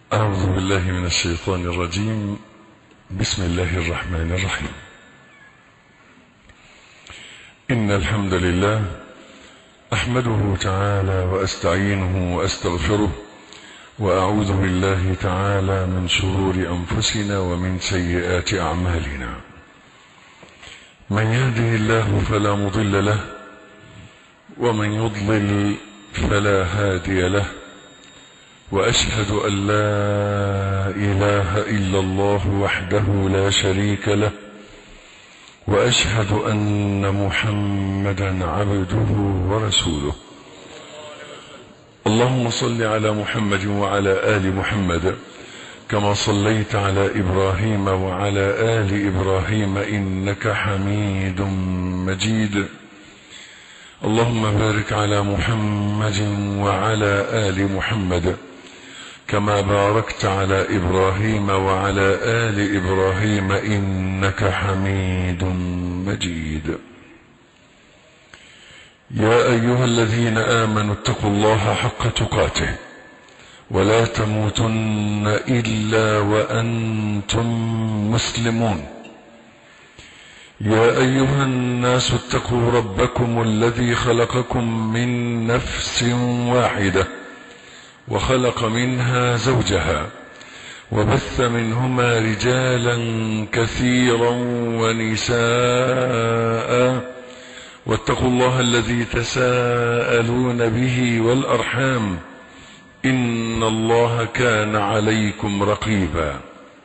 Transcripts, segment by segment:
أعوذ بالله من الشيطان الرجيم. بسم الله الرحمن الرحيم. إن الحمد لله أحمده تعالى وأستعينه وأستغفره، وأعوذ بالله تعالى من شرور أنفسنا ومن سيئات أعمالنا. من يهده الله فلا مضل له، ومن يضلل فلا هادي له، وأشهد أن لا إله إلا الله وحده لا شريك له، وأشهد أن محمدا عبده ورسوله. اللهم صل على محمد وعلى آل محمد كما صليت على إبراهيم وعلى آل إبراهيم إنك حميد مجيد. اللهم بارك على محمد وعلى آل محمد كما باركت على إبراهيم وعلى آل إبراهيم إنك حميد مجيد. يا أيها الذين آمنوا اتقوا الله حق تقاته ولا تموتن إلا وأنتم مسلمون. يا أيها الناس اتقوا ربكم الذي خلقكم من نفس واحدة وخلق منها زوجها، وبث منهما رجالا كثيرا ونساء، واتقوا الله الذي تساءلون به والأرحام إن الله كان عليكم رقيبا.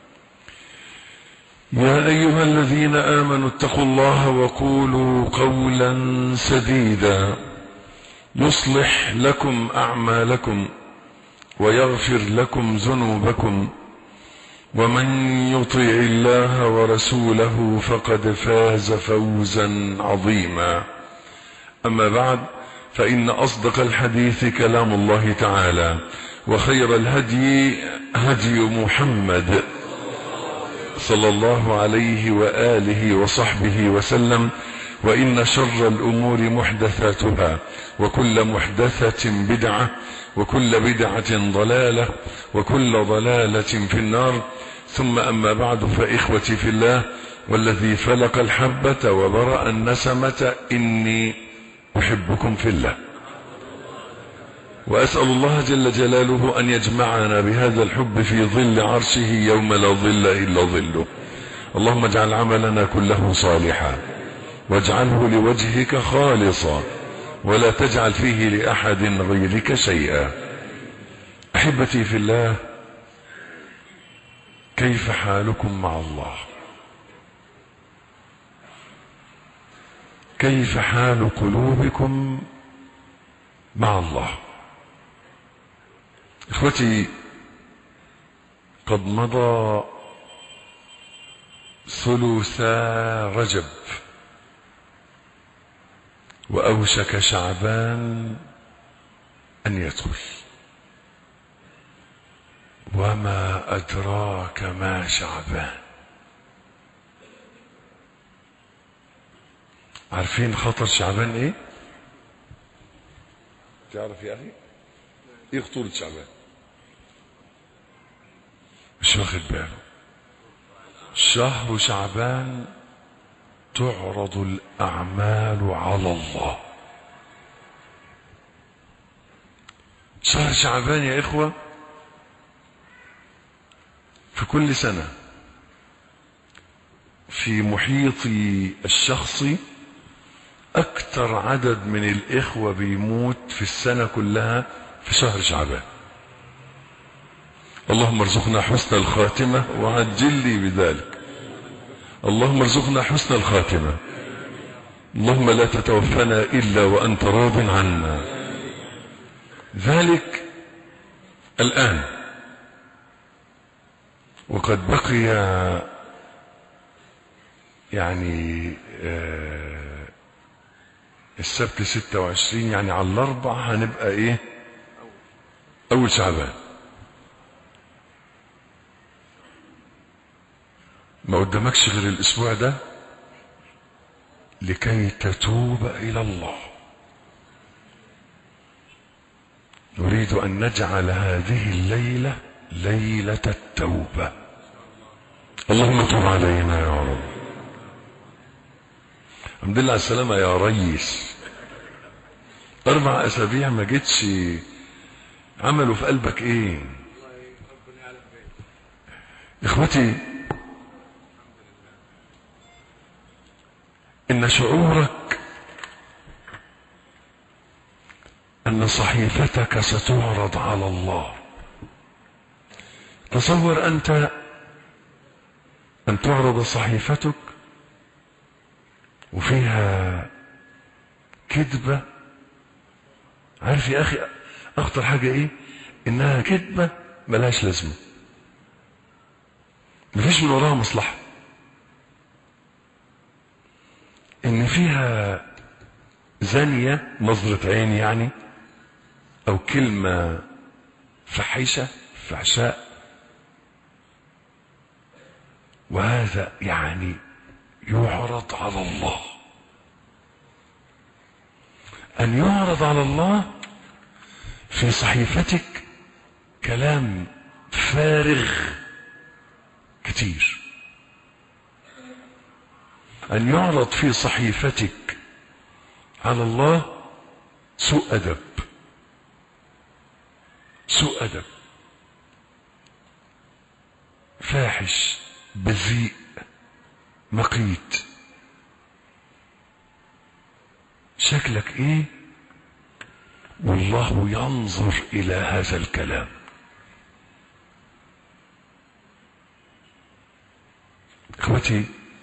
يا أيها الذين آمنوا اتقوا الله وقولوا قولا سديدا يصلح لكم أعمالكم ويغفر لكم ذنوبكم، ومن يطع الله ورسوله فقد فاز فوزا عظيما. أما بعد، فإن أصدق الحديث كلام الله تعالى، وخير الهدي هدي محمد صلى الله عليه وآله وصحبه وسلم، وإن شر الأمور محدثاتها، وكل محدثة بدعة، وكل بدعة ضلالة، وكل ضلالة في النار. ثم أما بعد، فإخوتي في الله والذي فلق الحبة وبرأ النسمة، إني أحبكم في الله، وأسأل الله جل جلاله أن يجمعنا بهذا الحب في ظل عرشه يوم لا ظل إلا ظله. اللهم اجعل عملنا كله صالحا، واجعله لوجهك خالصا، ولا تجعل فيه لأحد غيرك شيئا. أحبتي في الله، كيف حالكم مع الله؟ كيف حال قلوبكم مع الله؟ إخوتي، قد مضى ثلثا رجب، وأوشك شعبان أن يدخل، وما أدراك ما شعبان. عارفين خطر شعبان ايه؟ تعرف يا أخي ايه خطورة شعبان؟ مش واخد باله. شهر شعبان تعرض الأعمال على الله. شهر شعبان يا إخوة في كل سنة في محيطي الشخصي أكثر عدد من الإخوة بيموت في السنة كلها في شهر شعبان. اللهم ارزقنا حسن الخاتمة وعجل لي بذلك. اللهم ارزقنا حسن الخاتمة. اللهم لا تتوفنا إلا وأنت راض عنا. ذلك الآن، وقد بقي يعني السبت 26، يعني على الأربع هنبقى ايه؟ أول شعبان. ما قدامكش غير الأسبوع ده لكي تتوب إلى الله. نريد أن نجعل هذه الليلة ليلة التوبة. اللهم تب علينا يا رب. الحمد لله على السلامة يا ريس. 4 أسابيع ما جيتش، عملوا في قلبك ايه؟ اخوتي، ان شعورك ان صحيفتك ستعرض على الله. تصور انت ان تعرض صحيفتك وفيها كذبة. عارف يا اخي اخطر حاجة ايه؟ انها كذبة ملهاش لازمة، مفيش من وراها مصلحة، ان فيها زانية نظرة عين يعني، او كلمة فحيشة فحشاء، وهذا يعني يعرض على الله. ان يعرض على الله في صحيفتك كلام فارغ كتير. ان يعرض في صحيفتك على الله سوء ادب، سوء ادب فاحش بذيء مقيت. شكلك ايه؟ والله ينظر الى هذا الكلام. اخوتي،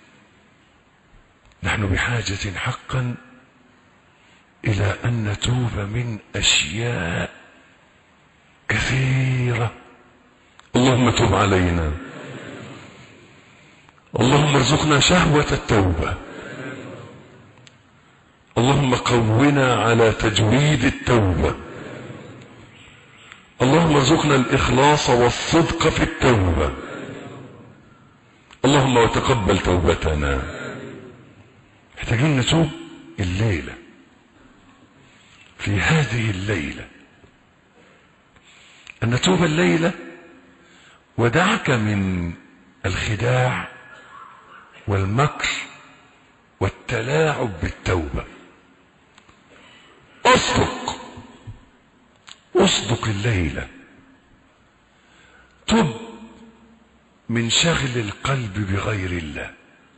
نحن بحاجة حقا الى ان نتوب من اشياء كثيرة. اللهم تب علينا. اللهم ارزقنا شهوة التوبة. اللهم قونا على تجويد التوبة. اللهم ارزقنا الإخلاص والصدق في التوبة. اللهم وتقبل توبتنا. محتاجين نتوب الليلة، في هذه الليلة، أن نتوب الليلة. ودعك من الخداع والمكر والتلاعب بالتوبة. اصدق الليلة. تب من شغل القلب بغير الله.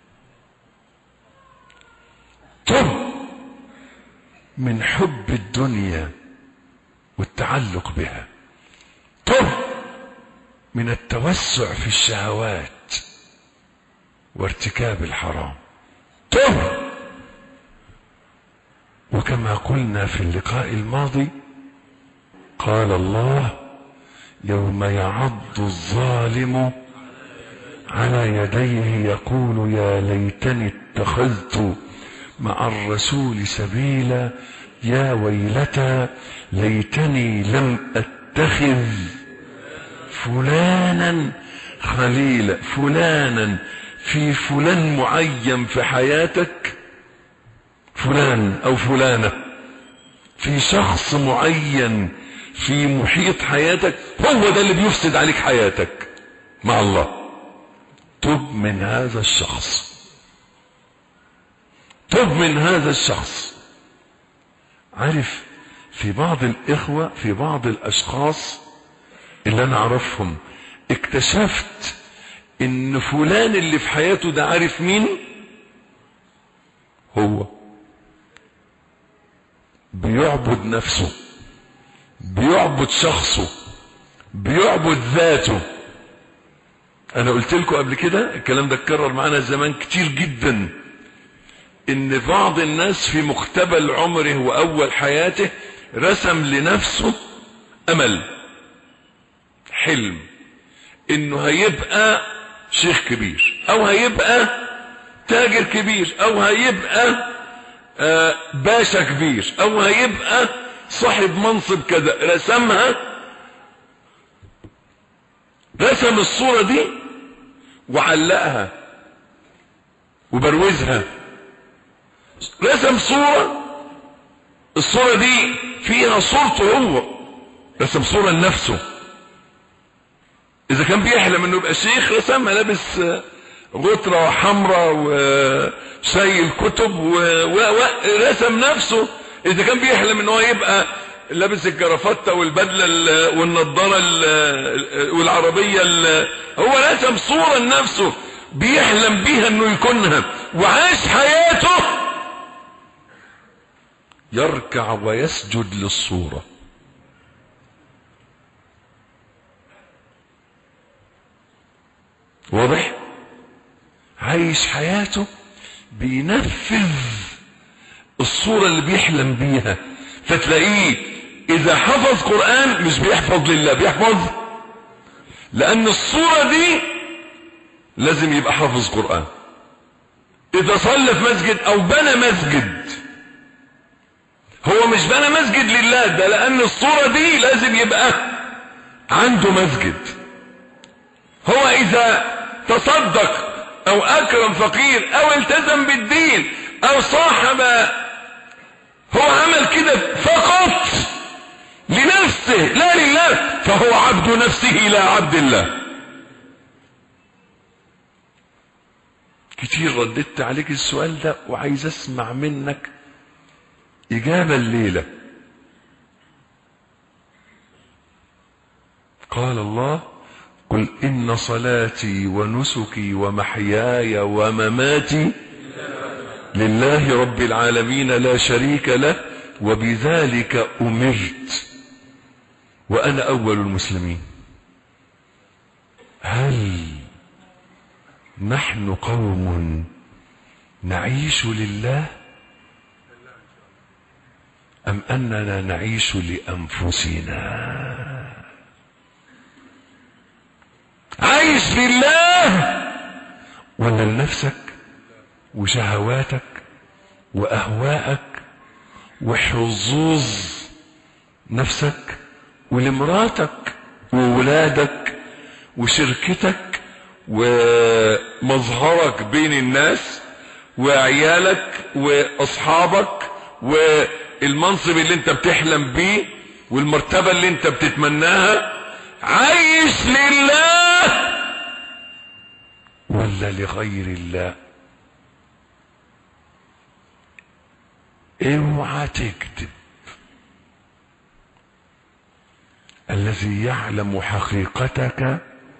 تب من حب الدنيا والتعلق بها. تب من التوسع في الشهوات وارتكاب الحرام. تب. وكما قلنا في اللقاء الماضي، قال الله: يوم يعض الظالم على يديه يقول يا ليتني اتخذت مع الرسول سبيلا، يا ويلتى ليتني لم اتخذ فلانا خليلا. فلانا في فلان معين في حياتك، فلان او فلانة في شخص معين في محيط حياتك، هو ده اللي بيفسد عليك حياتك مع الله. تب من هذا الشخص. تب من هذا الشخص. عارف، في بعض الإخوة، في بعض الأشخاص اللي أنا أعرفهم، اكتشفت إن فلان اللي في حياته ده عارف مين هو. بيعبد نفسه، بيعبد شخصه، بيعبد ذاته. أنا قلت لكم قبل كده، الكلام ده اتكرر معانا زمان كتير جدا، إن بعض الناس في مقتبل عمره وأول حياته رسم لنفسه أمل، حلم، إنه هيبقى شيخ كبير، أو هيبقى تاجر كبير، أو هيبقى باشا كبير، أو هيبقى صاحب منصب كذا. رسم الصورة دي وعلقها وبروزها. رسم صورة، الصورة دي فيها صورته هو، رسم صورة لنفسه. اذا كان بيحلم انه يبقى شيخ رسمها لابس غترة حمراء وشايل كتب ورسم نفسه. اذا كان بيحلم انه يبقى لابس الجرافته والبدله والنضاره والعربيه هو رسم صوره لنفسه بيحلم بيها انه يكونها وعاش حياته يركع ويسجد للصوره. واضح؟ عايش حياته بينفذ الصورة اللي بيحلم بيها. فتلاقيه اذا حفظ قرآن مش بيحفظ لله، بيحفظ لان الصورة دي لازم يبقى حافظ قرآن. اذا صلى في مسجد او بنى مسجد هو مش بنى مسجد لله، ده لان الصورة دي لازم يبقى عنده مسجد. هو اذا تصدق او اكرم فقير او التزم بالدين او صاحب، هو عمل كده فقط لنفسه لا لله، فهو عبد نفسه لا عبد الله. كتير رددت عليك السؤال ده وعايز اسمع منك اجابة الليلة. قال الله: قل إن صلاتي ونسكي ومحياي ومماتي لله رب العالمين لا شريك له وبذلك أمرت وأنا أول المسلمين. هل نحن قوم نعيش لله أم أننا نعيش لأنفسنا؟ عايش لله ولا لنفسك وشهواتك واهواءك وحظوظ نفسك ولمراتك وولادك وشركتك ومظهرك بين الناس وعيالك واصحابك والمنصب اللي انت بتحلم بيه والمرتبة اللي انت بتتمناها؟ عايش لله ولا لغير الله؟ اوعى تكذب. الذي يعلم حقيقتك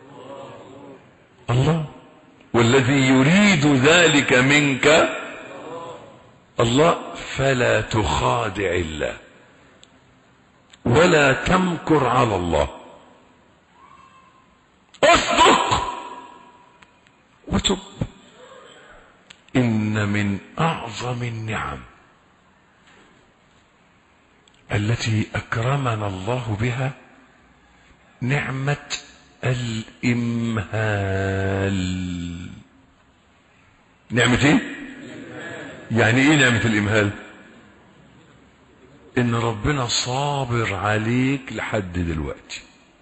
الله، والذي يريد ذلك منك الله. فلا تخادع الله ولا تمكر على الله، اصدق وتب. إن من أعظم النعم التي أكرمنا الله بها نعمة الإمهال. نعمة ايه؟ يعني ايه نعمة الإمهال؟ إن ربنا صابر عليك لحد دلوقتي.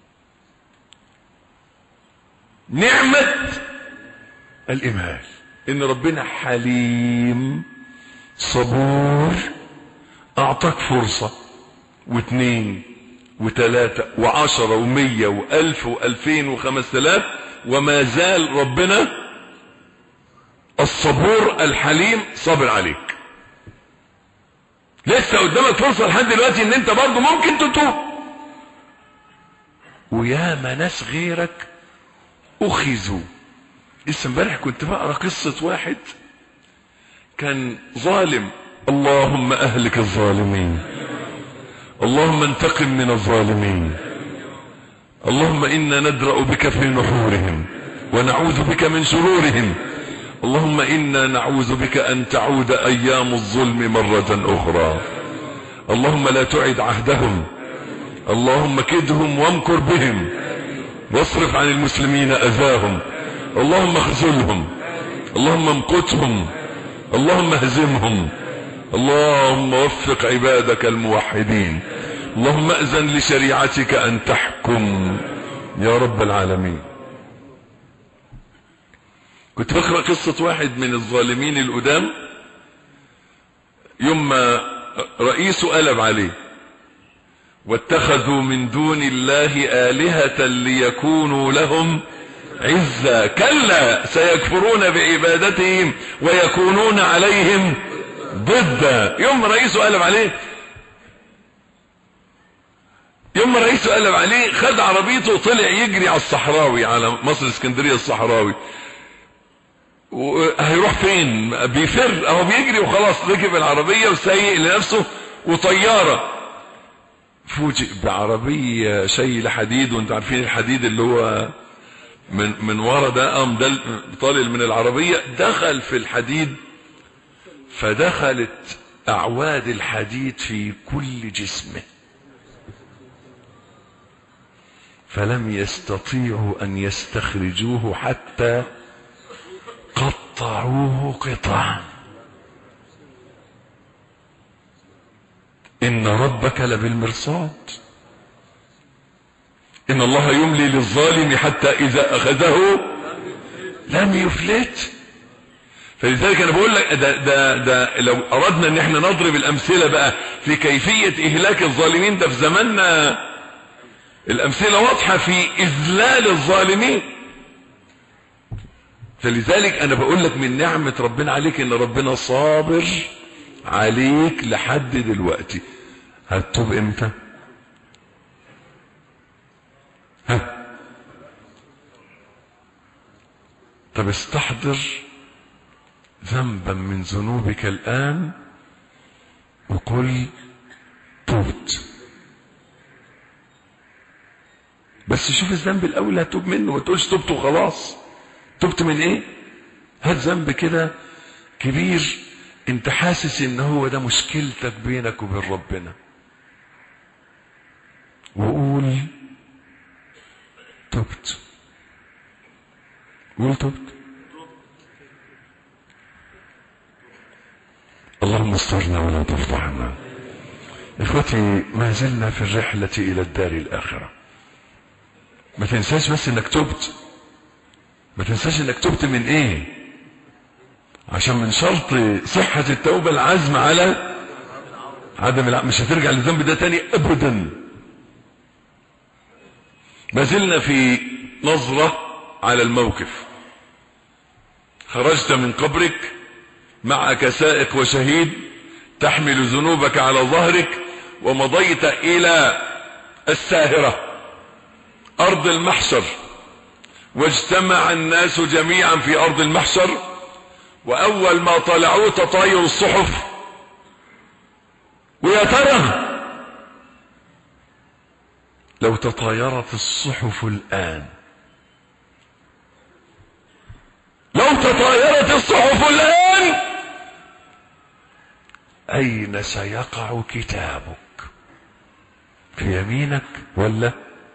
نعمة الإمهال إن ربنا حليم صبور، أعطاك فرصة واثنين وثلاثة وعشرة ومية وألف وألفين وخمسة وما زال ربنا الصبور الحليم صابر عليك. لسه قدامك فرصة لحد دلوقتي إن أنت برضو ممكن تتوب. وياما ناس غيرك أخذوا. لسه امبارح كنت بقرا قصة واحد كان ظالم. اللهم أهلك الظالمين، اللهم انتقم من الظالمين، اللهم إنا ندرأ بك في نحورهم ونعوذ بك من شرورهم، اللهم إنا نعوذ بك أن تعود أيام الظلم مرة أخرى، اللهم لا تعد عهدهم، اللهم كدهم وامكر بهم واصرف عن المسلمين أذاهم، اللهم اخذلهم، اللهم امقتهم، اللهم اهزمهم، اللهم وفق عبادك الموحدين، اللهم أذن لشريعتك أن تحكم يا رب العالمين. كنت بقرأ قصة واحد من الظالمين القدام يوم ما رئيسه قلب عليه واتخذوا من دون الله آلهة ليكونوا لهم عزا كلا سيكفرون بعبادتهم ويكونون عليهم ضدا. يوم رئيسه قلب عليه خد عربيته وطلع يجري على الصحراوي، على مصر اسكندرية الصحراوي. وهيروح فين؟ بيفر اهو، بيجري وخلاص، ركب العربية وسايق لنفسه وطيارة. فوجئ بعربية شايله حديد، وانت عارفين الحديد اللي هو من ورا ده، ده طالع من العربية، دخل في الحديد، فدخلت اعواد الحديد في كل جسمه، فلم يستطيعوا ان يستخرجوه حتى قطعوه قطعا. ان ربك لبالمرصاد، ان الله يملي للظالم حتى اذا اخذه لم يفلت. فلذلك انا بقول لك ده لو اردنا ان احنا نضرب الامثله بقى في كيفيه اهلاك الظالمين، ده في زماننا الامثله واضحه في اذلال الظالمين. فلذلك انا بقول لك من نعمه ربنا عليك ان ربنا صابر عليك لحد دلوقتي. هتتوب امتى؟ طب استحضر ذنبا من ذنوبك الآن وقل تبت. بس شوف الذنب الأول هتوب منه، ما تقولش تبت وخلاص. تبت من ايه؟ هات ذنب كده كبير انت حاسس ان هو ده مشكلتك بينك وبين ربنا، وقول تبت. قول تبت. اللهم استرنا ولا تفضحنا. اخوتي، ما زلنا في الرحلة الى الدار الاخرة. ما تنساش بس انك تبت. ما تنساش انك تبت من ايه؟ عشان من شرط صحة التوبة العزم على عدم مش هترجع للذنب ده تاني ابدا. ما زلنا في نظرة على الموقف. خرجت من قبرك معك سائق وشهيد تحمل ذنوبك على ظهرك، ومضيت الى الساهرة ارض المحشر، واجتمع الناس جميعا في ارض المحشر، واول ما طلعوا تطاير الصحف. ويا ترى لو تطايرت الصحف الان، لو تطايرت الصحف الان، اين سيقع كتابك؟ في يمينك ولا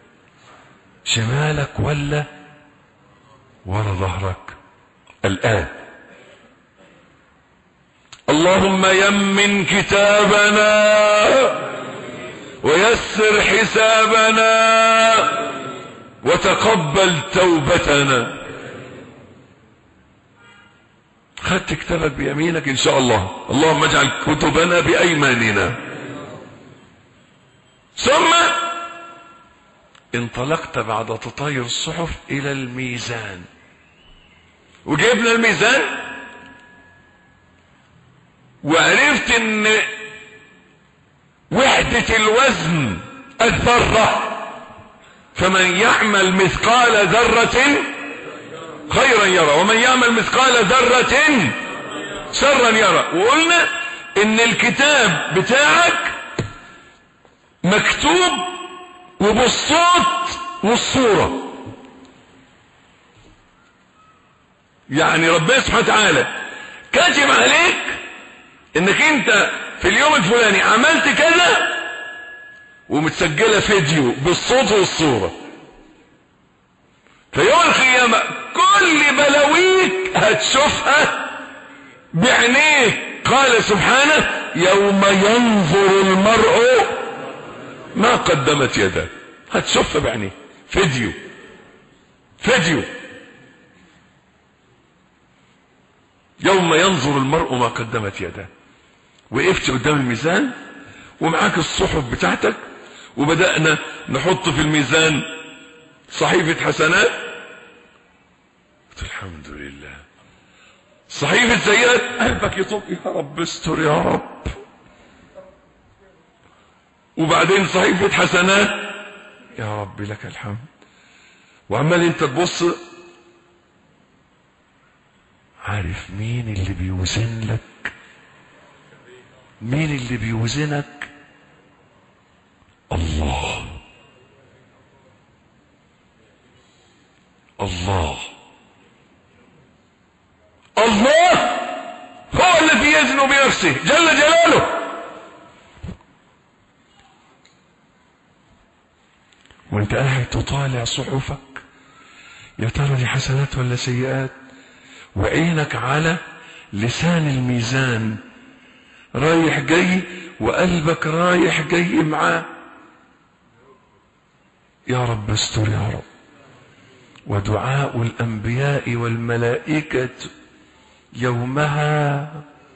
شمالك ولا ورا ظهرك؟ الان اللهم يمن كتابنا ويسر حسابنا وتقبل توبتنا. خدت كتابك بيمينك ان شاء الله، اللهم اجعل كتبنا بايماننا. ثم انطلقت بعد تطاير الصحف الى الميزان، وجبنا الميزان وعرفت ان وحدة الوزن الذرة، فمن يعمل مثقال ذرة خيرا يرى ومن يعمل مثقال ذرة شرا يرى. وقلنا ان الكتاب بتاعك مكتوب وبالصوت والصورة، يعني ربنا سبحانه وتعالى كاتب عليك انك انت في اليوم الفلاني عملت كذا، ومتسجلة فيديو بالصوت والصورة. في يوم القيامة كل بلاويك هتشوفها بعينيك. قال سبحانه يوم ينظر المرء ما قدمت يداه، هتشوفها بعينيك فيديو يوم ينظر المرء ما قدمت يداه. وقفت قدام الميزان ومعاك الصحف بتاعتك وبدأنا نحط في الميزان صحيفة حسنات، الحمد لله. صحيفة سيئات قلبك يطب، يا رب استر يا رب. وبعدين صحيفة حسنات، يا رب لك الحمد. وعمال انت تبص، عارف مين اللي بيوزن لك؟ مين اللي بيوزنك؟ الله. الله الله هو الذي يزن بنفسه جل جلاله. وانت قاعد تطالع صحفك، يا ترى دي حسنات ولا سيئات؟ وعينك على لسان الميزان رايح جاي، وقلبك رايح جاي معاه. يا رب استر يا رب. ودعاء الأنبياء والملائكة يومها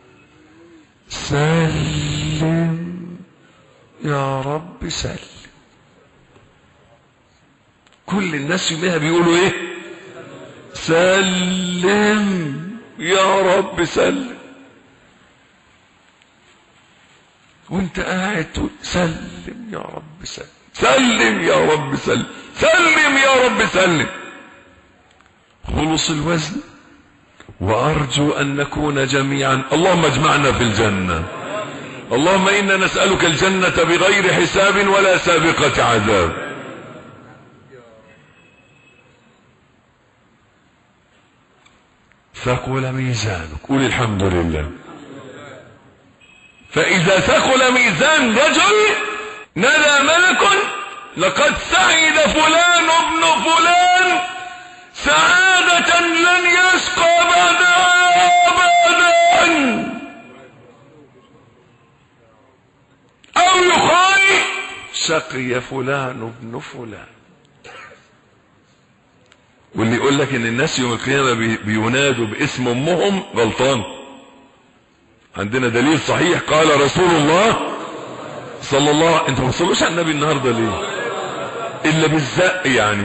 سلم يا رب سلم. كل الناس يومها بيقولوا ايه؟ سلم يا رب سلم. وانت قاعد تقول سلم يا رب سلم، سلم يا رب سلم، سلم يا رب سلم. خلص الوزن، وأرجو أن نكون جميعا، اللهم اجمعنا في الجنة. اللهم إنا نسألك الجنة بغير حساب ولا سابقة عذاب. ثقل ميزانك، قول الحمد لله. فإذا ثقل ميزان رجل نادى ملك لقد سعد فلان ابن فلان سعادة لن يشقى بعدها أبدا، أو يقال شقي فلان ابن فلان. واللي يقول لك ان الناس يوم القيامة بينادوا باسم امهم غلطان. عندنا دليل صحيح، قال رسول الله صلى الله عليه وسلم. انتوا ما بتصلوش على النبي النهارده ليه؟ الا بالزق يعني.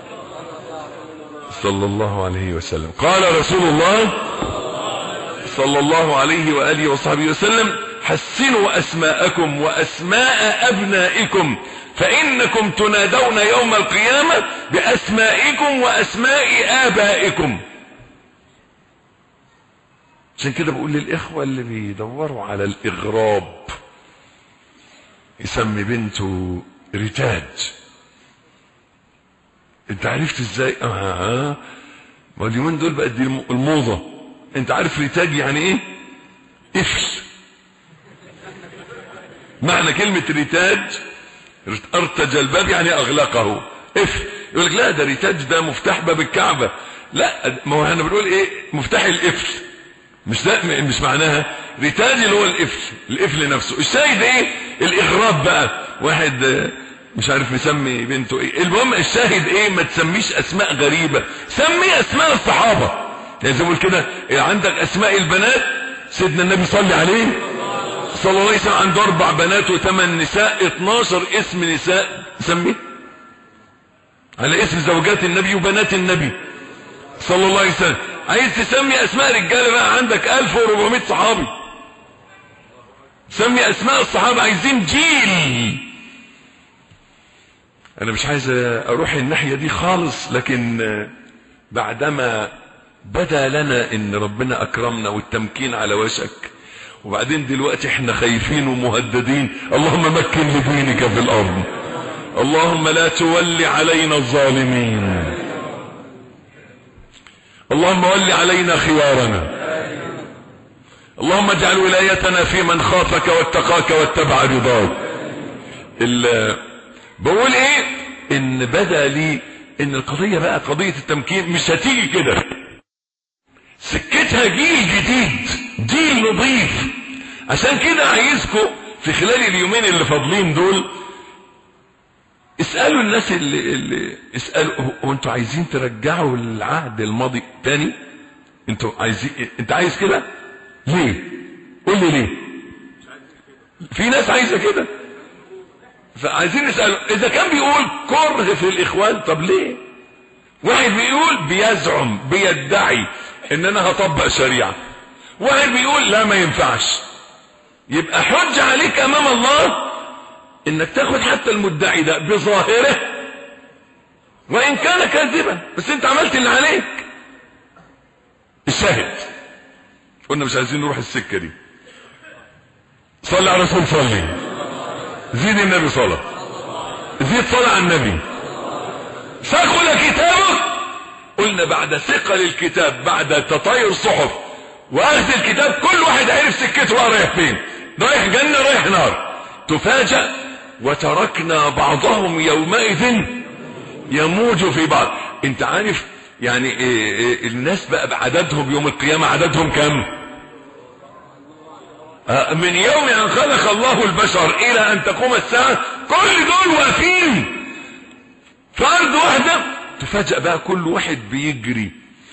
صلى الله عليه وسلم. قال رسول الله صلى الله عليه وآله وصحبه وسلم: حسنوا أسماءكم وأسماء أبنائكم، فإنكم تنادون يوم القيامة بأسمائكم وأسماء آبائكم. عشان كده بقول للإخوة اللي بيدوروا على الإغراب، يسمي بنته ريتاج. انت عرفت ازاي؟ ما اليومين دول بقت دي الموضة. انت عارف ريتاج يعني ايه؟ قفل. معنى كلمة ريتاج ارتج الباب يعني اغلقه، قفل. يقول لك لا ده ريتاج ده مفتاح باب الكعبة. لا، ما هو احنا بنقول ايه؟ مفتاح القفل. مش ده، مش معناها ريتاج اللي هو القفل نفسه. الشاهد ايه؟ الاغراب بقى. واحد مش عارف مسمي بنته ايه. المهم الشاهد ايه؟ ما تسميش اسماء غريبة، سمي اسماء الصحابة. يعني زي ما بقول كده، عندك اسماء البنات، سيدنا النبي صلى عليه صلى الله عليه وسلم عنده 4 بنات و8 نساء، 12 اسم نساء سميه على اسم زوجات النبي وبنات النبي صلى الله عليه وسلم. عايز تسمي اسماء رجاله بقى، عندك 1400 صحابي، سمي اسماء الصحابة. عايزين جيل. انا مش عايز اروح الناحية دي خالص، لكن بعدما بدا لنا ان ربنا اكرمنا والتمكين على وشك، وبعدين دلوقتي احنا خايفين ومهددين، اللهم مكن لدينك في الارض، اللهم لا تولي علينا الظالمين، اللهم ول علينا خيارنا، اللهم اجعل ولايتنا في من خافك واتقاك واتبع رضاك. بقول ايه؟ ان بدا لي ان القضية بقى قضية التمكين مش هتيجي كده، سكتها جيل جديد، جيل نظيف. عشان كده عايزكم في خلال اليومين اللي فاضلين دول اسألوا الناس اللي اسألوا، وانتوا عايزين ترجعوا العهد الماضي تاني؟ انتوا عايزين؟ انت عايز كده ليه؟ قول لي ليه. في ناس عايزة كده، فعايزين نسأله اذا كان بيقول كره في الاخوان، طب ليه؟ واحد بيقول بيزعم بيدعي ان انا هطبق شريعة، واحد بيقول لا ما ينفعش. يبقى حج عليك امام الله انك تاخد حتى المدعي ده بظاهره وان كان كاذبا، بس انت عملت اللي عليك. الشاهد قلنا مش عايزين نروح السكة دي. صلي على رسول، صلي، زيد النبي صلاة، زيد صلاة على النبي. ثقل كتابه، قلنا بعد ثقل الكتاب، بعد تطاير صحف واخذ الكتاب، كل واحد عرف سكته بقى رايح فين، رايح جنة رايح نار. تفاجأ وتركنا بعضهم يومئذ يموج في بعض. انت عارف يعني الناس بقى بعددهم يوم القيامة عددهم كم؟ من يوم ان خلق الله البشر الى ان تقوم الساعة كل دول واقفين في ارض واحدة. تفاجأ بقى كل واحد بيجري،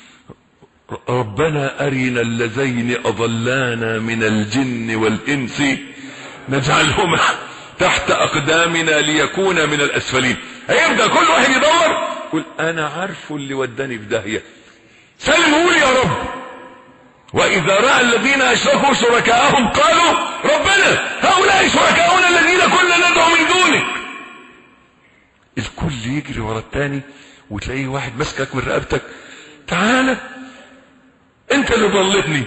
ربنا ارنا اللذين اضلانا من الجن والانس نجعلهما تحت اقدامنا ليكون من الاسفلين. هيبدأ كل واحد يدور، يقول انا عارفه اللي وداني في داهية، سلموا لي يا رب. واذا رأى الذين اشركوا شركاءهم قالوا ربنا هؤلاء شركاؤنا الذين كنا ندعو من دونك. الكل يجري ورا الثاني، وتلاقيه واحد مسكك من رقبتك، تعالى انت اللي ضلتني.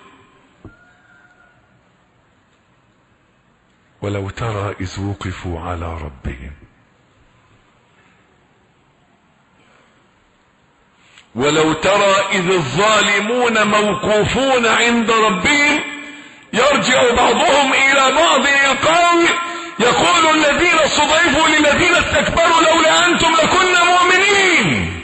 ولو ترى اذ وقفوا على ربهم، ولو ترى اذ الظالمون موقوفون عند ربهم يرجع بعضهم الى بعض يقول الذين استضعفوا للذين استكبروا لولا انتم لكنا مؤمنين.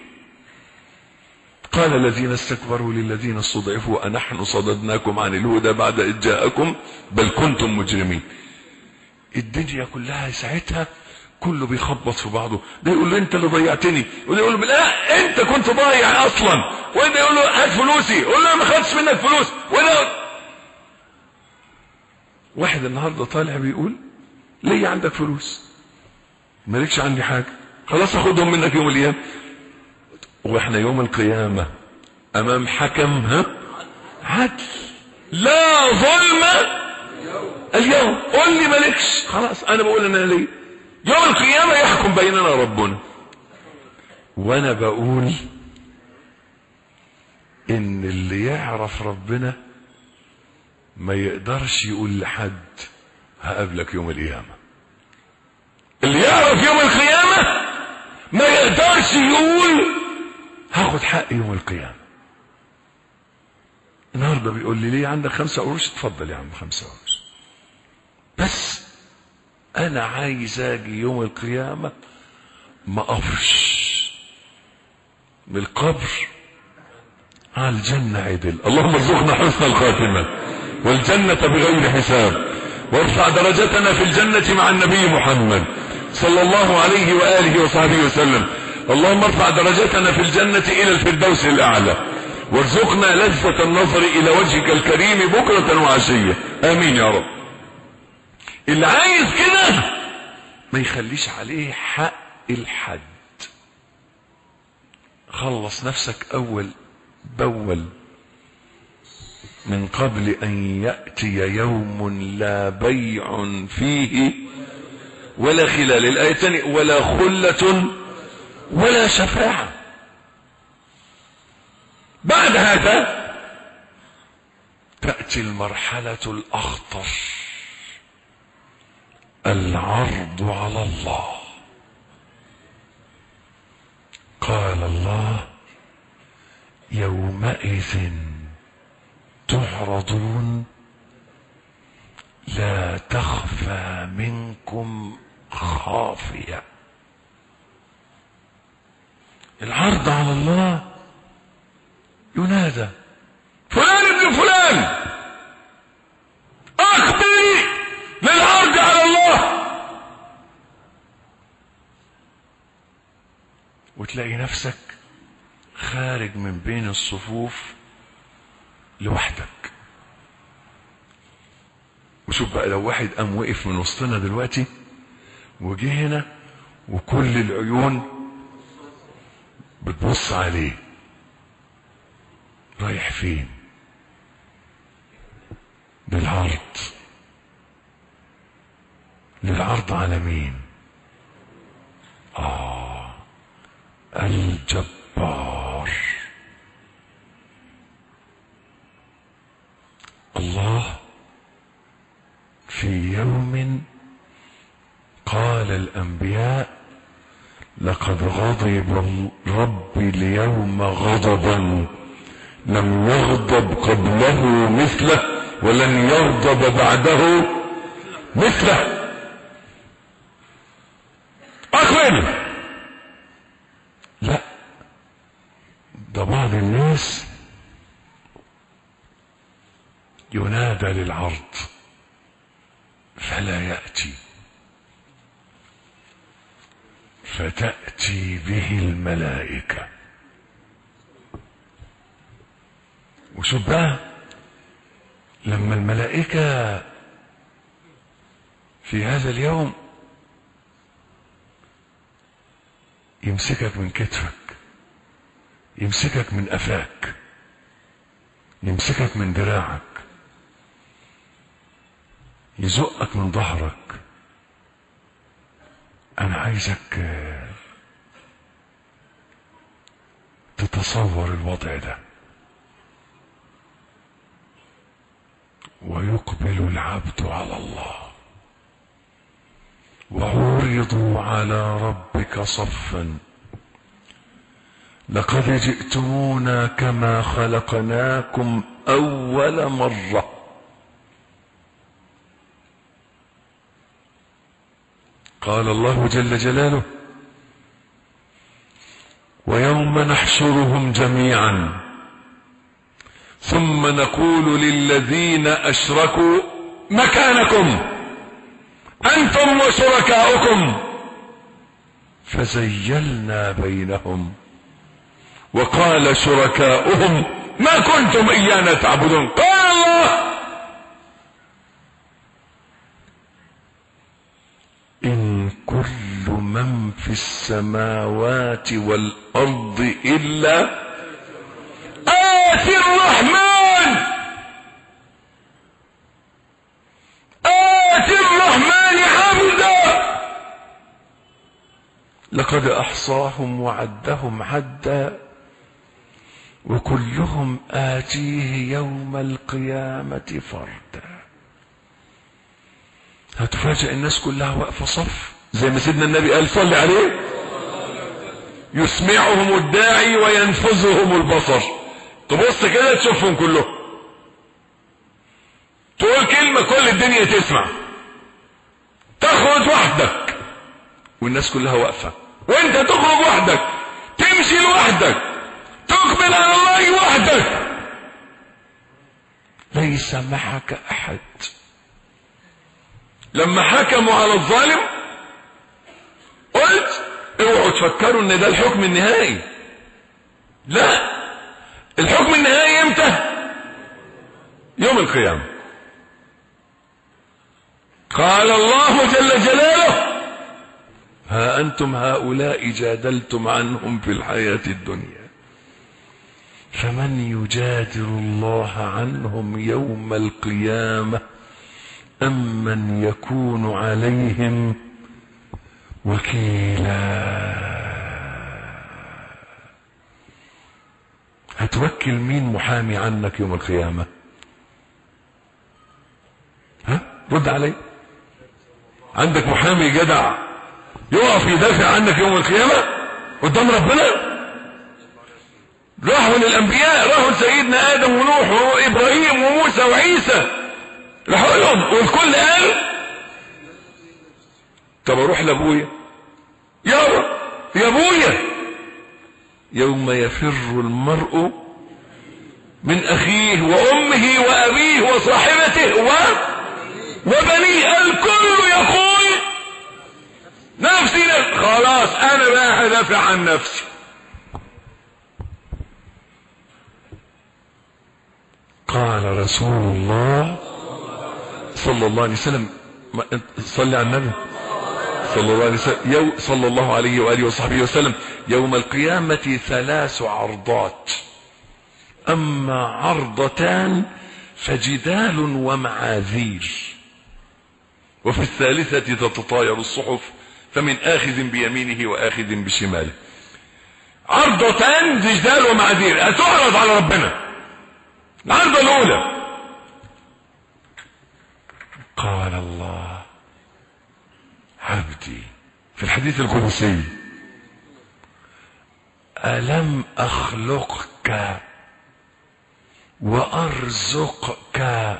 قال الذين استكبروا للذين استضعفوا أنحن صددناكم عن الهدى بعد إذ جاءكم بل كنتم مجرمين. الدنيا كلها ساعتها كله بيخبط في بعضه، ده يقول له انت اللي ضيعتني، وده يقول له لا انت كنت ضايع اصلا، وده يقول له هات فلوسي، يقول له ما خدتش منك فلوس. وده واحد النهارده طالع بيقول ليه عندك فلوس؟ مالكش عندي حاجه، خلاص اخدهم منك يوم القيامه. واحنا يوم القيامه امام حكم عدل، لا ظلم اليوم. قول لي مالكش، خلاص انا بقول انا ليه. يوم القيامه يحكم بيننا ربنا. وانا بقول ان اللي يعرف ربنا ما يقدرش يقول لحد هقابلك يوم القيامه. اللي يعرف يوم القيامه ما يقدرش يقول هاخد حق يوم القيامه. النهارده بيقول لي ليه عندك 5 قروش؟ اتفضل يا عم 5 قروش، بس انا عايز اجي يوم القيامه ما اقفش من القبر على الجنه عدل. اللهم ارزقنا حسن الخاتمه والجنه بغير حساب، وارفع درجتنا في الجنه مع النبي محمد صلى الله عليه واله وصحبه وسلم. اللهم ارفع درجتنا في الجنه الى الفردوس الاعلى، وارزقنا لذة النظر الى وجهك الكريم بكرة وعشية، امين يا رب. اللي عايز كده ما يخليش عليه حق الحد. خلص نفسك اول باول من قبل ان يأتي يوم لا بيع فيه ولا خلال. الآية الثانية ولا خلة ولا شفاعة. بعد هذا تأتي المرحلة الأخطر، العرض على الله. قال الله يومئذ تعرضون لا تخفى منكم خافية. العرض على الله، ينادى فلان ابن فلان اخبري للعرض على الله، وتلاقي نفسك خارج من بين الصفوف لوحدك. وشوف بقى لو واحد قام وقف من وسطنا دلوقتي وجه هنا وكل العيون بتبص عليه. رايح فين؟ للعرض. للعرض على مين؟ الجبار. الله في يوم قال الأنبياء لقد غضب ربي اليوم غضبا لم يغضب قبله مثله ولن يغضب بعده مثله. أقبل. لا، ده بعض الناس ينادى للعرض فلا يأتي، فتأتي به الملائكة. وشوف بقى لما الملائكة في هذا اليوم يمسكك من كتفك، يمسكك من قفاك، يمسكك من دراعك، يزقك من ظهرك. انا عايزك تتصور الوضع ده. ويقبل العبد على الله وعرضوا على ربك صفا لقد جئتمونا كما خلقناكم أول مرة. قال الله جل جلاله ويوم نحشرهم جميعا ثم نقول للذين أشركوا مكانكم أنتم وشركاؤكم فزيلنا بينهم وقال شركاؤهم ما كنتم إيانا تعبدون. قال الله إن كل من في السماوات والأرض إلا آتي الرحمن عبدا لقد أحصاهم وعدهم عدا وكلهم آتيه يوم القيامة فردا. هتفاجئ الناس كلها واقفة صف زي ما سيدنا النبي قال صل عليه يسمعهم الداعي وينفذهم البصر. تبص كده تشوفهم كلهم، تقول كلمة كل الدنيا تسمع، تخرج وحدك والناس كلها واقفة، وانت تخرج وحدك، تمشي لوحدك، تقبل على الله وحدك، ليس معك احد. لما حكموا على الظالم قلت اوعوا تفكروا ان ده الحكم النهائي. لا، الحكم النهائي امتى؟ يوم القيامة. قال الله جل جلاله ها أنتم هؤلاء جادلتم عنهم في الحياة الدنيا فمن يجادل الله عنهم يوم القيامة أم من يكون عليهم وكيلا. هتوكل مين محامي عنك يوم القيامة؟ رد علي. عندك محامي جدع يقف يدافع عنك يوم القيامة قدام ربنا؟ راحوا للأنبياء، راحوا لسيدنا آدم ونوح وإبراهيم وموسى وعيسى، راحوا لهم والكل قال طب اروح لابويا يا ابويا. يوم يفر المرء من اخيه وامه وابيه وصاحبته وبنيه، الكل يقول نفسي خلاص انا بقى هدافع عن نفسي. قال رسول الله صلى الله عليه وسلم صلي على النبي صلى الله عليه وآله وصحبه وسلم: يوم القيامة 3 عرضات، أما عرضتان فجدال ومعاذير، وفي الثالثة تتطاير الصحف فمن آخذ بيمينه وآخذ بشماله. عرضتان جدال ومعاذير هتعرض على ربنا. العرضة الأولى: قال الله: عبدي في الحديث القدسي: ألم أخلقك وأرزقك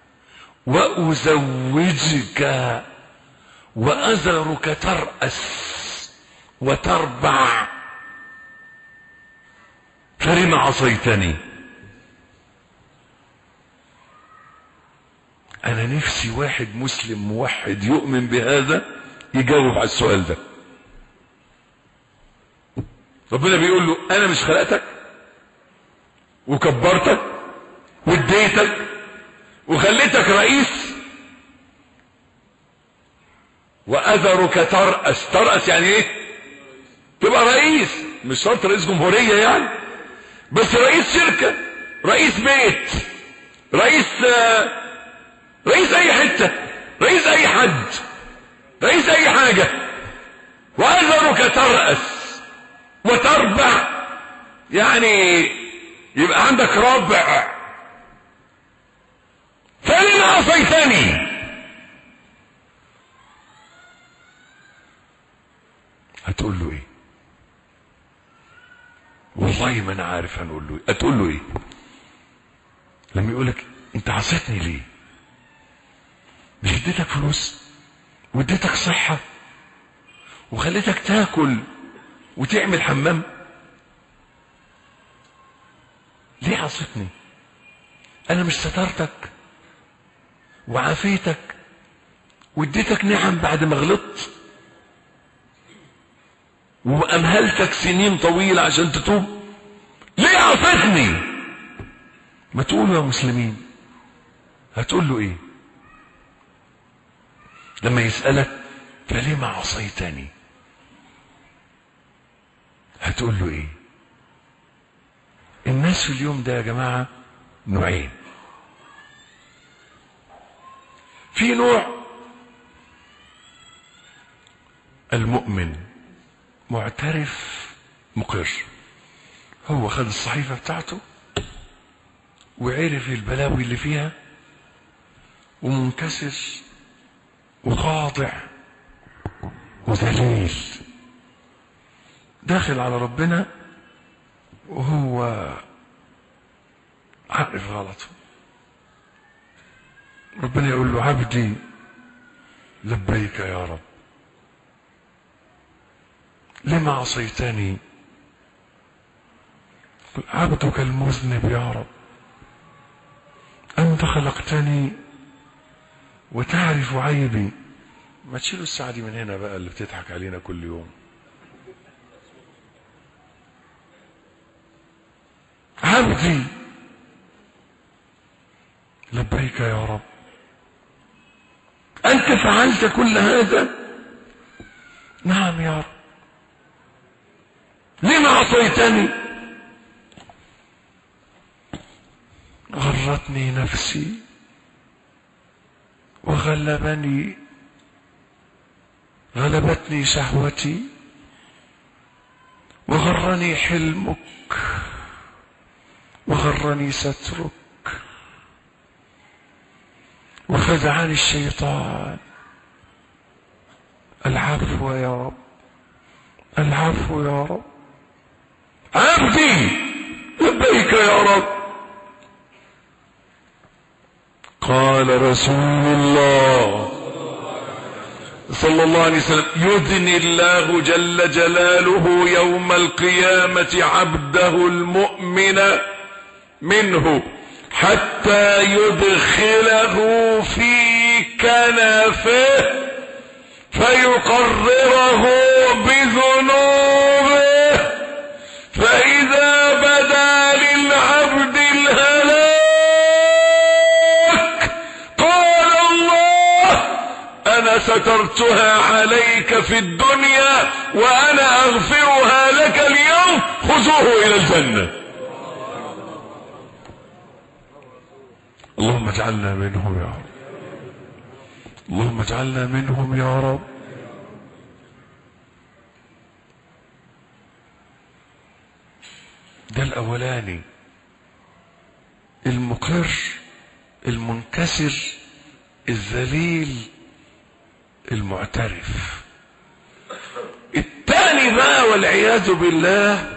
وأزوجك وأذرك ترأس وتربع فلم عصيتني؟ أنا نفسي واحد مسلم موحد يؤمن بهذا يجاوب على السؤال ده. ربنا بيقول له: أنا مش خلقتك وكبرتك واديتك وخليتك رئيس وأذرك ترأس. ترأس يعني ايه؟ تبقى رئيس، مش شرط رئيس جمهورية يعني، بس رئيس شركة، رئيس بيت، رئيس اي حتة، رئيس اي حد، رئيس اي حاجة. وأذرك ترأس وتربع يعني يبقى عندك ربع. فلما عصيتني؟ هتقول له ايه؟ والله ما انا عارف هنقول له ايه. هتقول له ايه لما يقولك انت عصيتني ليه؟ مش اديتك فلوس واديتك صحة وخليتك تاكل وتعمل حمام؟ ليه عصيتني؟ انا مش سترتك وعافيتك واديتك نعم بعد ما غلطت وامهلتك سنين طويلة عشان تتوب؟ ليه عصيتني؟ ما تقولوا يا مسلمين. هتقول له ايه لما يسألك فلما عصيتني؟ هتقول له ايه؟ الناس في اليوم ده يا جماعة نوعين. في نوع المؤمن معترف مقر، هو خد الصحيفة بتاعته وعرف البلاوي اللي فيها ومنكسر وخاضع وذليل، داخل على ربنا وهو عارف غلطه. ربنا يقول له: عبدي لبيك يا رب، لما عصيتني؟ عبدك المذنب يا رب، أنت خلقتني وتعرف عيبي. ما تشيلوا الساعة دي من هنا بقى اللي بتضحك علينا كل يوم. عبدي لبيك يا رب، أنت فعلت كل هذا؟ نعم يا رب. لما عصيتني؟ غرتني نفسي غلبتني شهوتي وغرني حلمك وغرني سترك وخدعني الشيطان. العفو يا رب، العفو يا رب. عبدي لبيك يا رب. قال رسول الله صلى الله عليه وسلم: يدني الله جل جلاله يوم القيامة عبده المؤمن منه حتى يدخله في كنفه فيقرره بذنوبه، فإذا بدا للعبد الهلاك قال الله: أنا سترت سترتها عليك في الدنيا وأنا أغفرها لك اليوم خذوه إلى الجنة. اللهم اجعلنا منهم يا رب، اللهم اجعلنا منهم يا رب. ده الأولاني، المقر المنكسر الذليل المعترف. الثاني بقى والعياذ بالله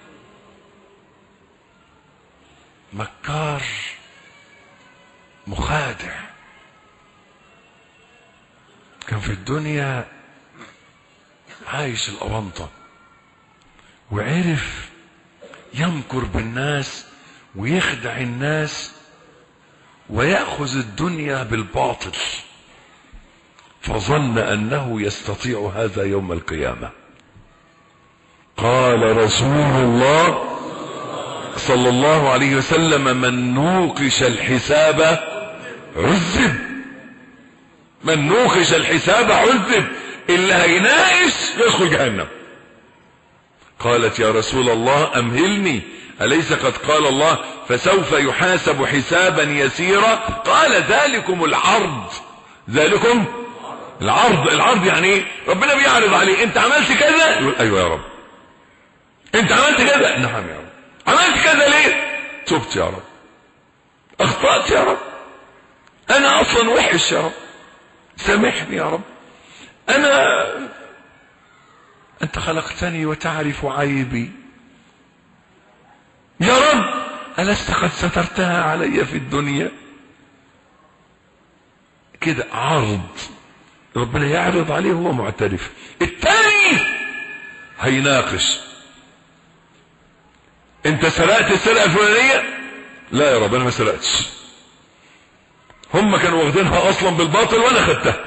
مكار مخادع، كان في الدنيا عايش الأونطة وعرف يمكر بالناس ويخدع الناس ويأخذ الدنيا بالباطل، فظن أنه يستطيع هذا يوم القيامة. قال رسول الله صلى الله عليه وسلم: من نوقش الحساب عذب. من نوقش الحساب عذب، اللي هيناقش يدخل جهنم. قالت: يا رسول الله أمهلني، أليس قد قال الله فسوف يحاسب حسابا يسيرا؟ قال: ذلكم العرض. ذلكم العرض. العرض يعني ايه؟ ربنا بيعرض عليه: انت عملت كذا؟ يقول: ايوه يا رب. انت عملت كذا؟ نعم يا رب. عملت كذا ليه؟ تبت يا رب، اخطأت يا رب، انا اصلا وحش يا رب، سامحني يا رب، انت خلقتني وتعرف عيبي يا رب، ألست قد سترتها علي في الدنيا؟ كده عرض، ربنا يعرض عليه وهو معترف. الثاني هيناقش: انت سرقت السرقة الفلانية؟ لا يا رب انا ما سرقتش، هم كانوا واخدينها اصلا بالباطل وانا خدتها.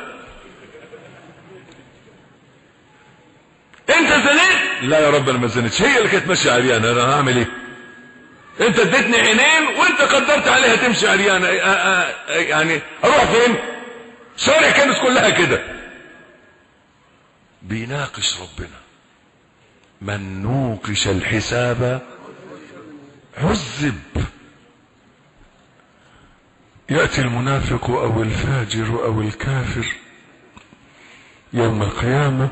انت زنيت؟ لا يا رب انا ما زنيتش، هي اللي كانت ماشيه عريانه، انا هعمل ايه؟ انت اديتني عينين وانت قدرت عليها تمشي عريانه، يعني اروح فين؟ شارع كانت كلها كده. بيناقش ربنا. من نوقش الحساب عذب. يأتي المنافق او الفاجر او الكافر يوم القيامة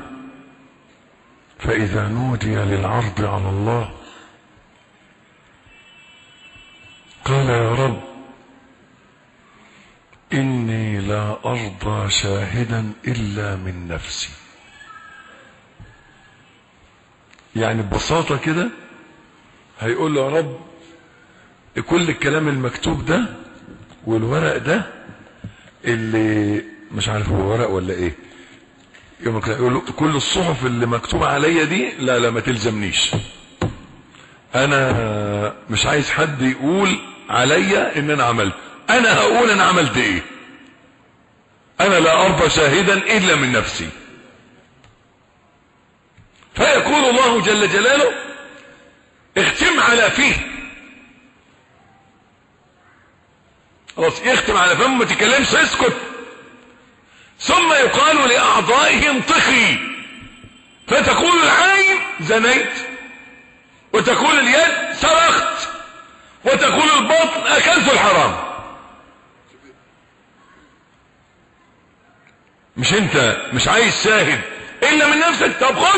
فإذا نودي للعرض على الله قال: يا رب إني لا أرضى شاهدا إلا من نفسي. يعني ببساطة كده هيقول له: يا رب كل الكلام المكتوب ده والورق ده اللي مش عارف هو ورق ولا ايه، يقول له كل الصحف اللي مكتوبة عليا دي لا ما تلزمنيش، انا مش عايز حد يقول عليا ان انا عملت، انا هقول انا عملت ايه، انا لا ارضى شاهدا الا من نفسي. فيقول الله جل جلاله: اختم على فيه، خلاص يختم على فمه، ما تتكلمش، اسكت. ثم يقال لاعضائه انطقي، فتقول العين: زنيت، وتقول اليد: سرقت، وتقول البطن: اكلت الحرام. مش انت مش عايز شاهد الا من نفسك؟ طب خد.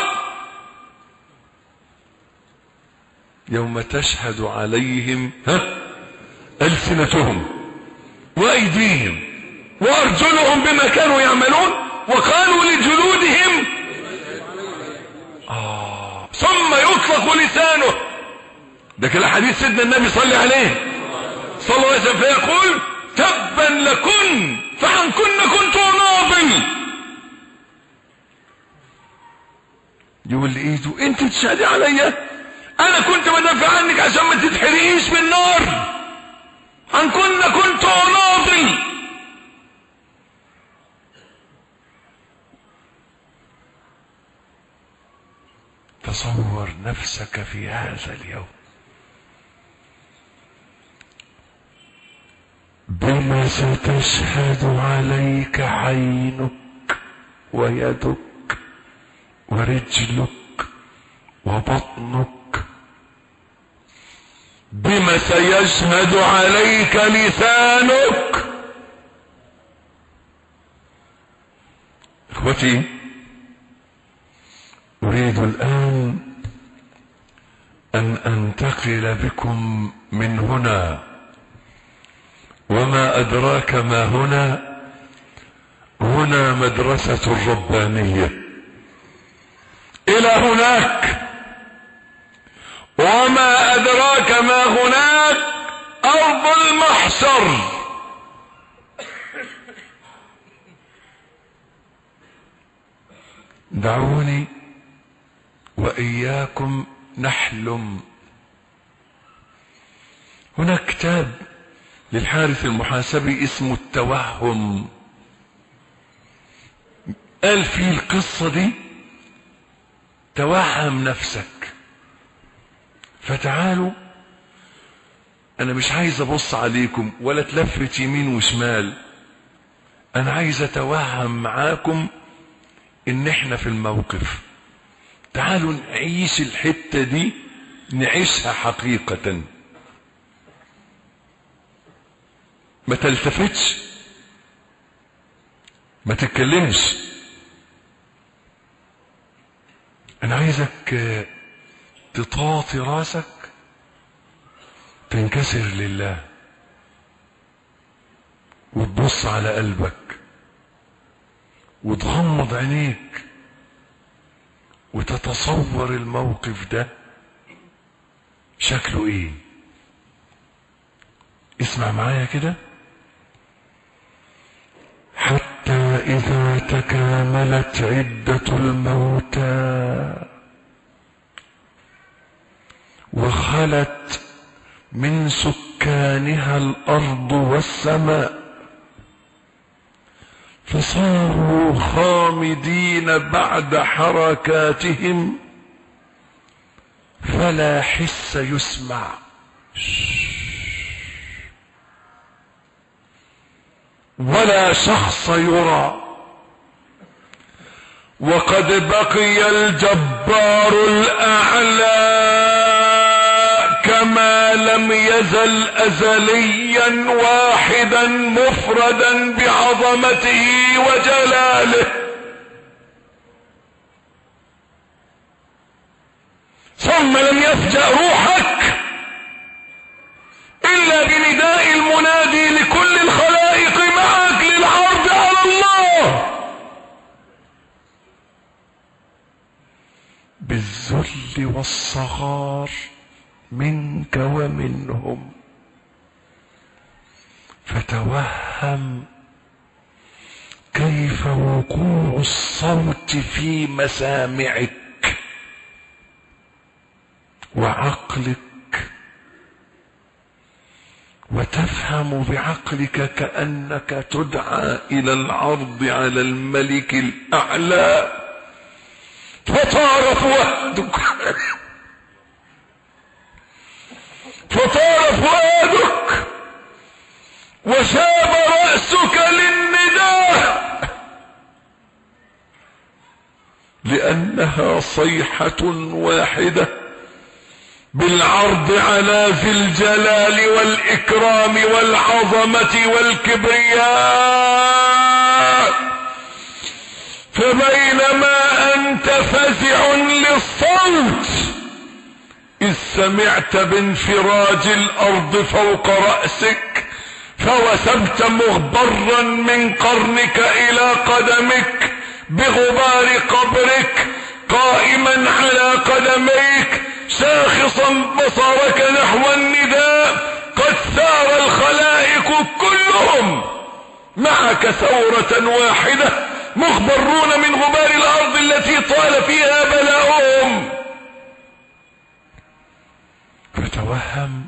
يوم تشهد عليهم ألسنتهم وأيديهم وأرجلهم بما كانوا يعملون، وقالوا لجلودهم ثم يطلق لسانه. ده كده حديث سيدنا النبي صلى عليه صلى الله عليه وسلم، فيقول: تبا لكن فعن كن كنت ناضل. يقول لإيده: انت تشهدي عليا، انا كنت بدافع عنك عشان ما تتحرقيش بالنار، عن كنت ناضل. تصور نفسك في هذا اليوم، بما ستشهد عليك عينك ويدك ورجلك وبطنك. بما سيشهد عليك لسانك. اخوتي، اريد الان ان انتقل بكم من هنا، وما ادراك ما هنا. هنا مدرسة الربانية، الى هناك. وما ادراك ما هناك ارض المحشر. دعوني واياكم نحلم. هناك كتاب للحارث المحاسبي اسمه التوهم، قال فيه القصة دي: توهم نفسك. فتعالوا، انا مش عايز ابص عليكم ولا تلفت يمين وشمال، انا عايز اتوهم معاكم ان احنا في الموقف. تعالوا نعيش الحتة دي، نعيشها حقيقة. ما تلتفتش، ما تتكلمش. انا عايزك تطاطي راسك، تنكسر لله، وتبص على قلبك، وتغمض عينيك، وتتصور الموقف ده شكله ايه. اسمع معايا كده: حتى إذا تكاملت عدة الموتى وخلت من سكانها الأرض والسماء، فصاروا خامدين بعد حركاتهم، فلا حس يسمع ولا شخص يرى، وقد بقي الجبار الأعلى كما لم يزل أزليا واحدا مفردا بعظمته وجلاله. ثم لم يفجأ روحك إلا بنداء المنادي لكل الخلائق معك للعرض على الله، بالذل والصغار منك ومنهم. فتوهم كيف وقوع الصوت في مسامعك وعقلك، وتفهم بعقلك كأنك تدعى إلى العرض على الملك الأعلى. فطار فؤادك وشاب رأسك للنداء، لأنها صيحة واحدة بالعرض على ذي الجلال والإكرام والعظمة والكبرياء. فبينما أنت فزع للصوت إذ سمعت بانفراج الأرض فوق رأسك، فوسبت مغبرا من قرنك إلى قدمك بغبار قبرك، قائما على قدميك شاخصا بصرك نحو النداء. قد ثار الخلائق كلهم معك ثورة واحدة، مغبرون من غبار الأرض التي طال فيها بلاؤهم. فتوهم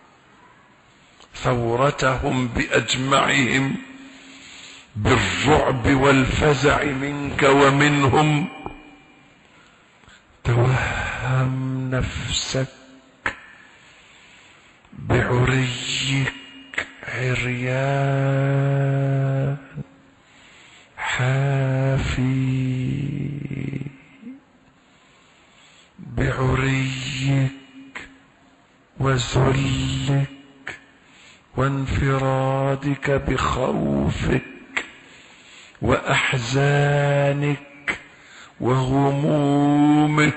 ثورتهم بأجمعهم بالرعب والفزع منك ومنهم. توهم نفسك بعريك عريان حافي وذلك وانفرادك بخوفك وأحزانك وهمومك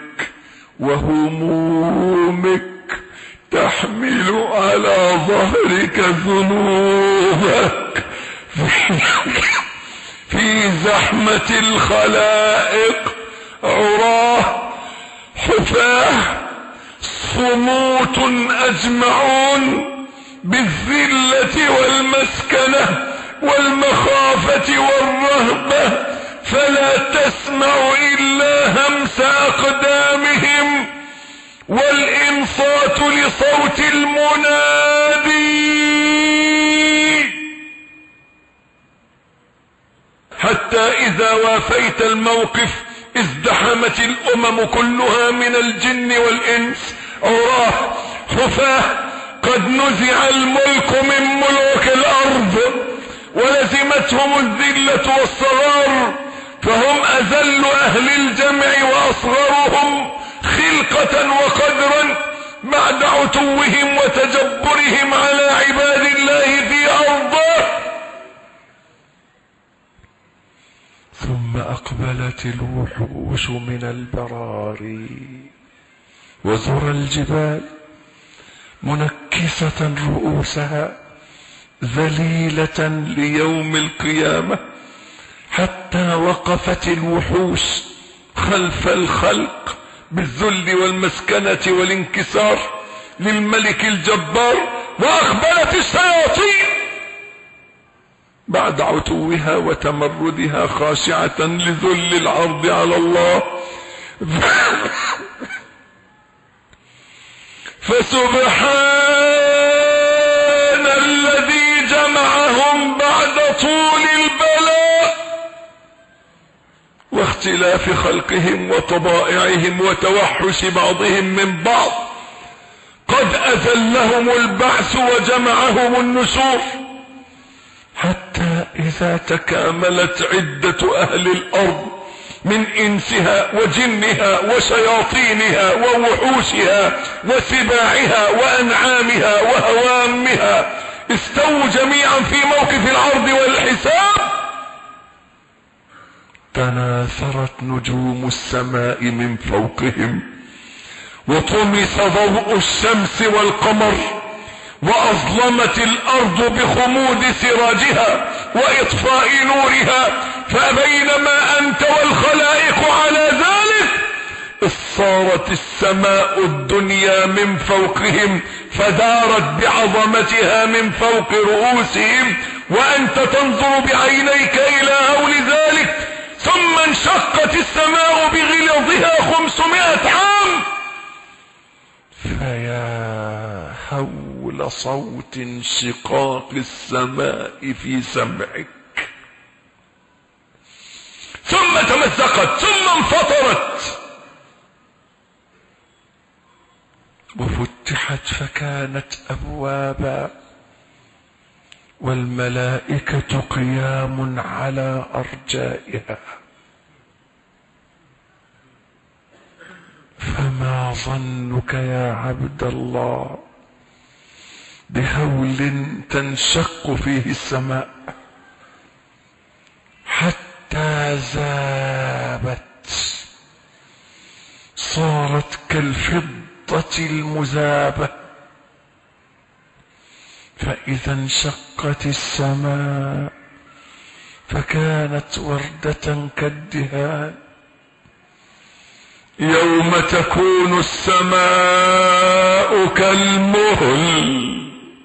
تحمل على ظهرك ذنوبك في زحمة الخلائق، عراه حفاه صموت أجمعون بالذلة والمسكنة والمخافة والرهبة، فلا تسمع إلا همس أقدامهم والإنصات لصوت المنادي، حتى إذا وافيت الموقف ازدحمت الأمم كلها من الجن والإنس عراه حفاه، قد نزع الملك من ملوك الأرض ولزمتهم الذلة والصغار، فهم أذل أهل الجمع وأصغرهم خلقة وقدرا بعد عتوهم وتجبرهم على عباد الله في أرضه. ثم أقبلت الوحوش من البراري وذرى الجبال منكسة رؤوسها ذليلة ليوم القيامة، حتى وقفت الوحوش خلف الخلق بالذل والمسكنة والانكسار للملك الجبار، وأقبلت الشياطين بعد عتوها وتمردها خاشعة لذل العرض على الله. فسبحان الذي جمعهم بعد طول البلاء واختلاف خلقهم وطبائعهم وتوحش بعضهم من بعض، قد أذلهم البعث وجمعهم النشور، حتى إذا تكاملت عدة أهل الأرض من إنسها وجنها وشياطينها ووحوشها وسباعها وأنعامها وهوامها استووا جميعا في موقف العرض والحساب، تناثرت نجوم السماء من فوقهم وطمس ضوء الشمس والقمر وأظلمت الأرض بخمود سراجها وإطفاء نورها، فبينما أنت والخلائق على ذلك صارت السماء الدنيا من فوقهم فدارت بعظمتها من فوق رؤوسهم، وأنت تنظر بعينيك إلى هول ذلك، ثم انشقت السماء بغلظها 500 عام، فيا هول صوت انشقاق السماء في سمعك، ثم تمزقت ثم انفطرت وفتحت فكانت أبوابا والملائكة قيام على أرجائها، فما ظنك يا عبد الله بهول تنشق فيه السماء حتى ذابت، صارت كالفضة المذابة، فإذا انشقت السماء فكانت وردة كالدهان، يوم تكون السماء كالمهل،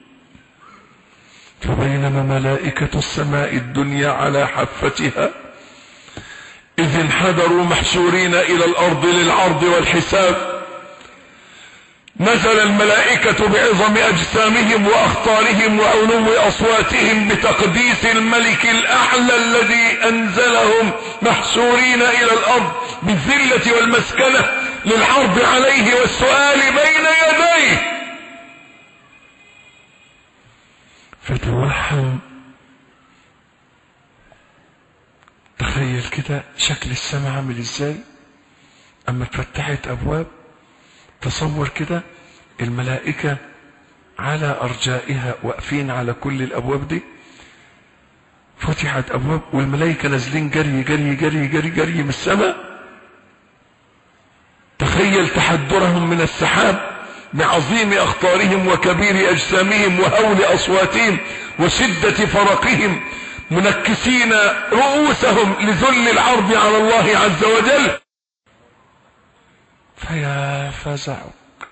فبينما ملائكة السماء الدنيا على حفتها إذ انحدروا محشورين إلى الأرض للعرض والحساب، نزل الملائكة بعظم أجسامهم وأخطارهم وعلو أصواتهم بتقديس الملك الأعلى الذي أنزلهم محشورين إلى الأرض بالذلة والمسكنة للعرض عليه والسؤال بين يديه. فتوهم، تخيل كده شكل السماء عامل ازاي اما اتفتحت ابواب، تصور كده الملائكة على أرجائها واقفين على كل الأبواب دي. فتحت أبواب والملائكة نازلين جري جري جري جري جري من السماء. تخيل تحدرهم من السحاب بعظيم أخطارهم وكبير أجسامهم وهول أصواتهم وشدة فرقهم، منكسين رؤوسهم لذل العرض على الله عز وجل. فيا فزعك،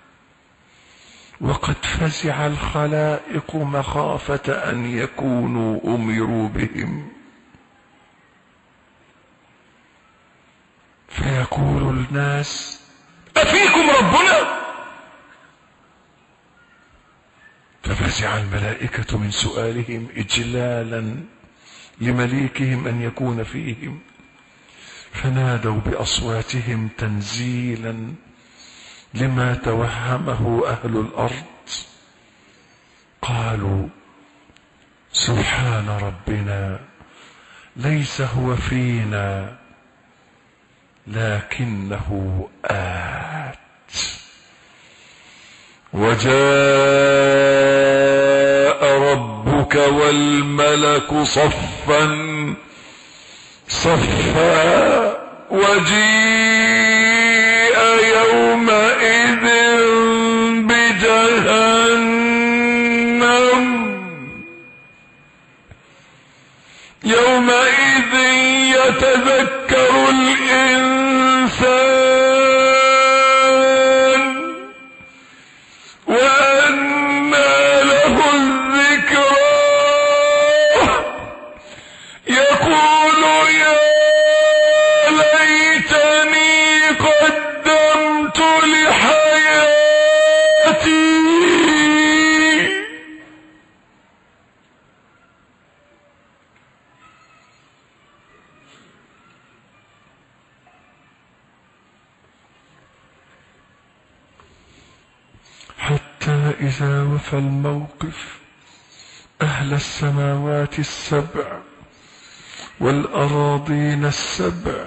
وقد فزع الخلائق مخافة أن يكونوا أمروا بهم. فيقول الناس: أفيكم ربنا؟ ففزع الملائكة من سؤالهم إجلالا لمليكهم أن يكون فيهم، فنادوا بأصواتهم تنزيلا لما توهمه أهل الأرض. قالوا: سبحان ربنا، ليس هو فينا لكنه آت. وجاء ربك والملك صفا صفا وجيء يومئذ بجهنم يومئذ يتذكر الإنسان وأنى له الذكرى يقول يا ليتني قدمت لحياتي. حتى إذا وفى الموقف أهل السماوات السبع والأراضين السبع،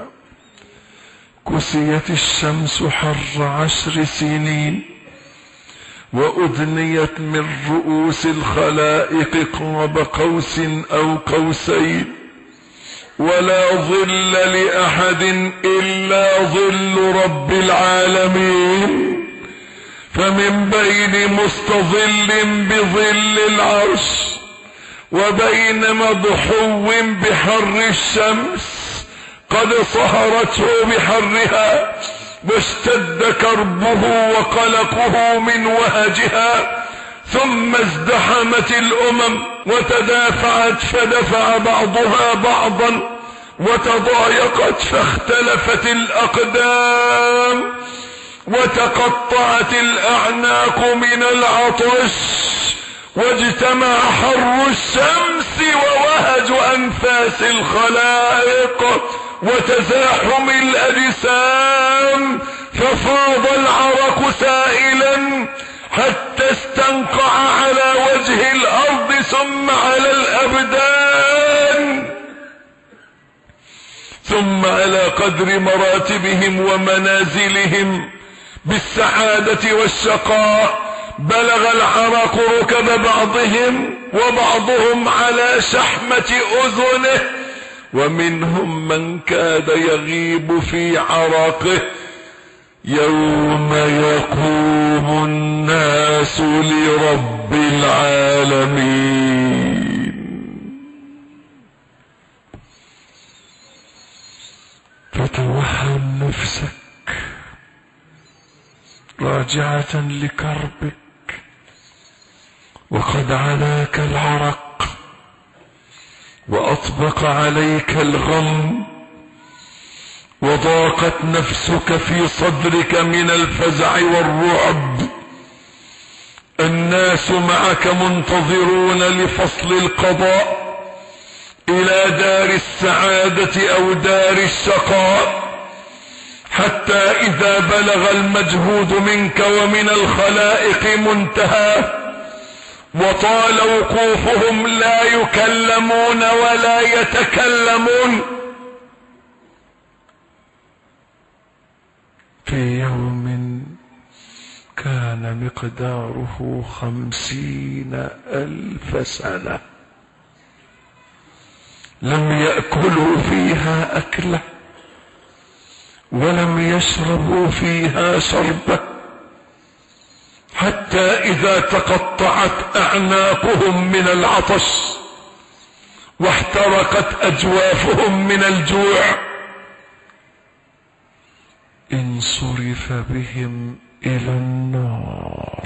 كسيت الشمس حر 10 سنين، وأدنيت من رؤوس الخلائق قاب قوس أو قوسين، ولا ظل لأحد إلا ظل رب العالمين، فمن بين مستظل بظل العرش وبين مضحو بحر الشمس قد صهرته بحرها واشتد كربه وقلقه من وهجها، ثم ازدحمت الأمم وتدافعت فدفع بعضها بعضا، وتضايقت فاختلفت الأقدام، وتقطعت الأعناق من العطش، واجتمع حر الشمس ووهج أنفاس الخلائق وتزاحم الأجسام، ففاض العرق سائلا حتى استنقع على وجه الأرض ثم على الأبدان، ثم على قدر مراتبهم ومنازلهم بالسعادة والشقاء بلغ العرق ركب بعضهم، وبعضهم على شحمة أذنه، ومنهم من كاد يغيب في عرقه. يوم يقوم الناس لرب العالمين. فتوهم نفسك راجعة لكربك، وقد علاك العرق وأطبق عليك الغم، وضاقت نفسك في صدرك من الفزع والرعب. الناس معك منتظرون لفصل القضاء إلى دار السعادة أو دار الشقاء، حتى إذا بلغ المجهود منك ومن الخلائق منتهى وطال وقوفهم لا يكلمون ولا يتكلمون، في يوم كان مقداره 50,000 سنة، لم يأكلوا فيها أكلة ولم يشربوا فيها شربة، حتى إذا تقطعت أعناقهم من العطش واحترقت أجوافهم من الجوع انصرف بهم إلى النار.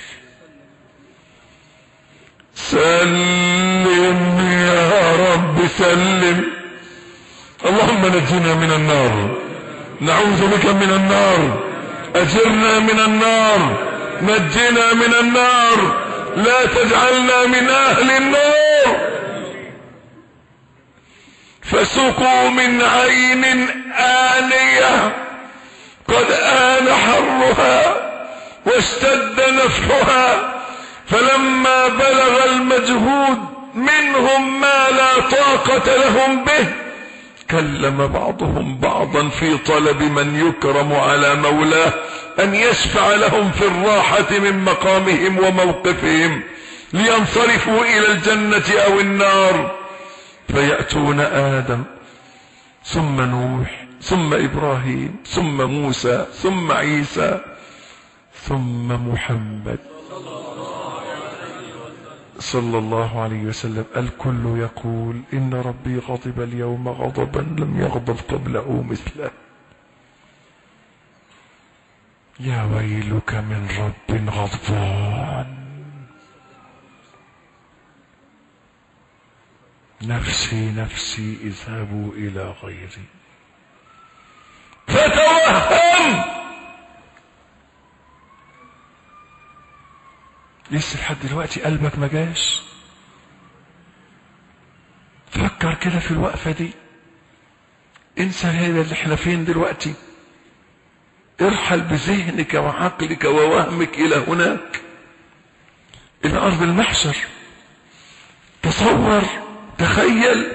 سلم يا رب سلم، اللهم نجنا من النار، نعوذ بك من النار، أجرنا من النار، نجنا من النار، لا تجعلنا من أهل النار. فسقوا من عين آنية قد آن حرها واشتد نفحها، فلما بلغ المجهود منهم ما لا طاقة لهم به كلم بعضهم بعضا في طلب من يكرم على مولاه أن يشفع لهم في الراحة من مقامهم وموقفهم لينصرفوا إلى الجنة أو النار، فيأتون آدم ثم نوح ثم إبراهيم ثم موسى ثم عيسى ثم محمد صلى الله عليه وسلم. الكل يقول إن ربي غضب اليوم غضبا لم يغضب قبله مثله. يا ويلك من رب غضبان. نفسي نفسي اذهبوا إلى غيري. فتوهم لسه لحد دلوقتي قلبك ما جاش؟ فكر كده في الوقفة دي، انسى هذا اللي احنا فين دلوقتي، ارحل بذهنك وعقلك ووهمك إلى هناك، إلى أرض المحشر. تصور، تخيل،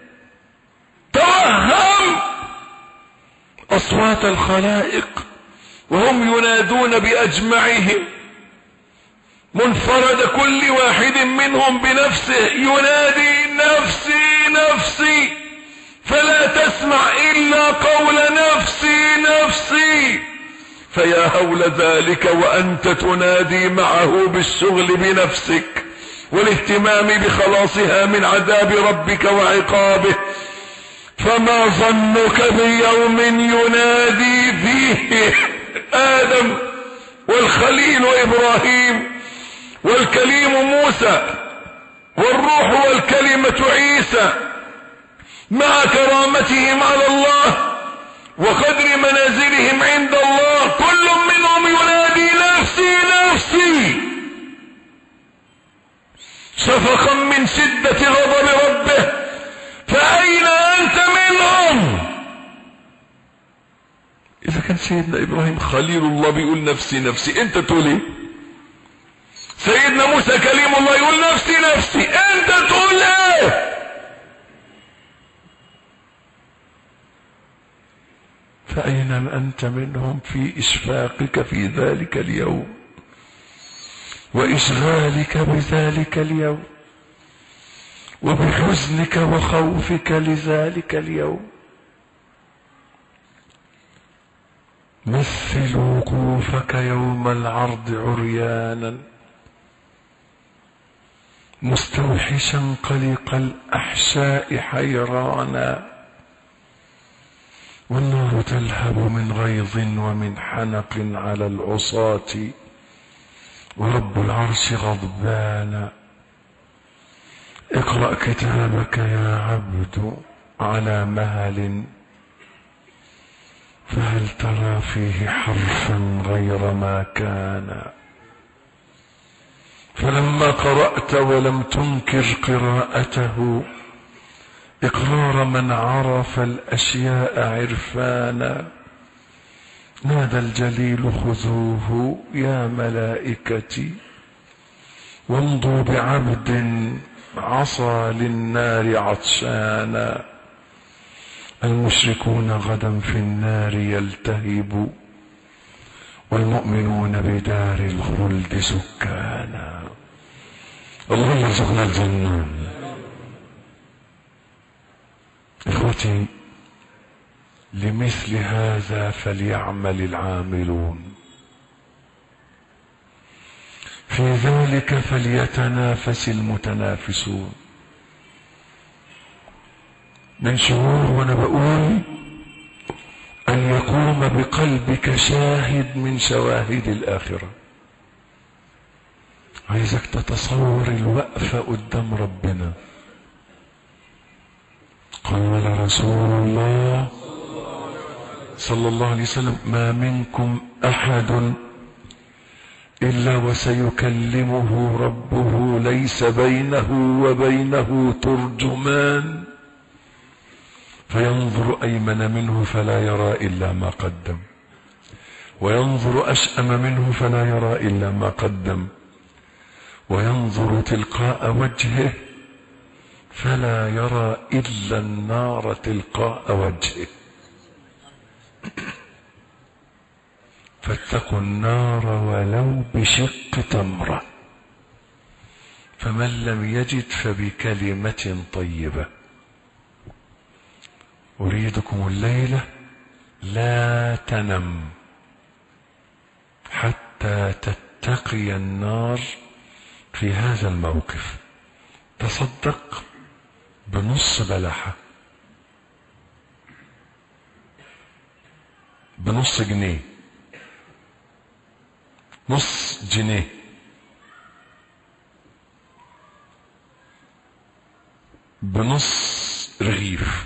توهم أصوات الخلائق وهم ينادون بأجمعهم، منفرد كل واحد منهم بنفسه ينادي نفسي نفسي، فلا تسمع إلا قول نفسي نفسي. فيا هول ذلك وأنت تنادي معه بالشغل بنفسك والاهتمام بخلاصها من عذاب ربك وعقابه. فما ظنك بيوم ينادي فيه آدم والخليل إبراهيم والكليم موسى والروح والكلمة عيسى مع كرامتهم على الله وقدر منازلهم عند الله، كل منهم ينادي نفسي نفسي شفقا من شدة غضب ربه. فأين أنت منهم؟ إذا كان سيدنا إبراهيم خليل الله بيقول نفسي نفسي، أنت تقول إيه؟ سيدنا موسى كليم الله يقول نفسي نفسي، أنت تقول إيه؟ فأين أنت منهم في إشفاقك في ذلك اليوم وإشغالك بذلك اليوم وبحزنك وخوفك لذلك اليوم؟ مثل وقوفك يوم العرض عريانا مستوحشا قلق الأحشاء حيرانا، والنار تلهب من غيظ ومن حنق على العصاة ورب العرش غضبان. اقرأ كتابك يا عبد على مهل، فهل ترى فيه حرفا غير ما كان؟ فلما قرأت ولم تنكر قراءته إقرار من عرف الأشياء عرفانا، نادى الجليل خذوه يا ملائكتي وامضوا بعبد عصى للنار عطشانا. المشركون غدا في النار يلتهب والمؤمنون بدار الخلد سكانا. اللهم ارزقنا الجنة. اخوتي، لمثل هذا فليعمل العاملون، في ذلك فليتنافس المتنافسون. من شعور وانا بقول ان يقوم بقلبك شاهد من شواهد الاخرة. عايزك تتصور الوقفة قدام ربنا. قال رسول الله صلى الله عليه وسلم: ما منكم احد الا وسيكلمه ربه ليس بينه وبينه ترجمان، فينظر ايمن منه فلا يرى الا ما قدم، وينظر اشأم منه فلا يرى الا ما قدم، وينظر تلقاء وجهه فلا يرى الا النار تلقاء وجهه. فاتقوا النار ولو بشق تمرة، فمن لم يجد فبكلمة طيبة. أريدكم الليلة لا تنم حتى تتقي النار في هذا الموقف. تصدق بنص بلحة، بنص جنيه، نص جنيه، بنص رغيف،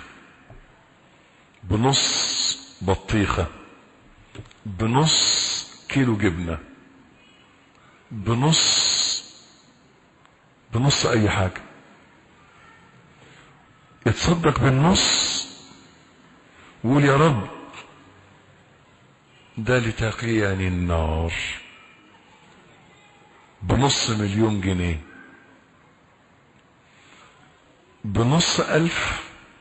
بنص بطيخة، بنص كيلو جبنة، بنص اي حاجة. يتصدق بالنص وقول: يا رب ده لتقيني النار. بنص مليون جنيه، بنص 1000،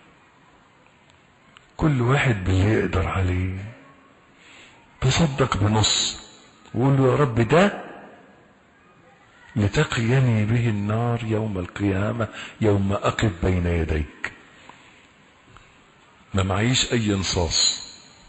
كل واحد باللي يقدر عليه. تصدق بنص وقول له: يا رب ده لتقيني به النار يوم القيامة يوم أقف بين يديك. ما معيش أي انصاص.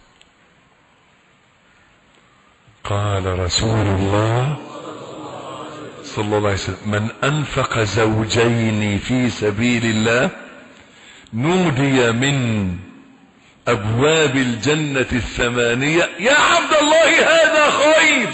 قال رسول الله صلى الله عليه وسلم: من أنفق زوجين في سبيل الله نودي من أبواب الجنة 8: يا عبد الله هذا خير.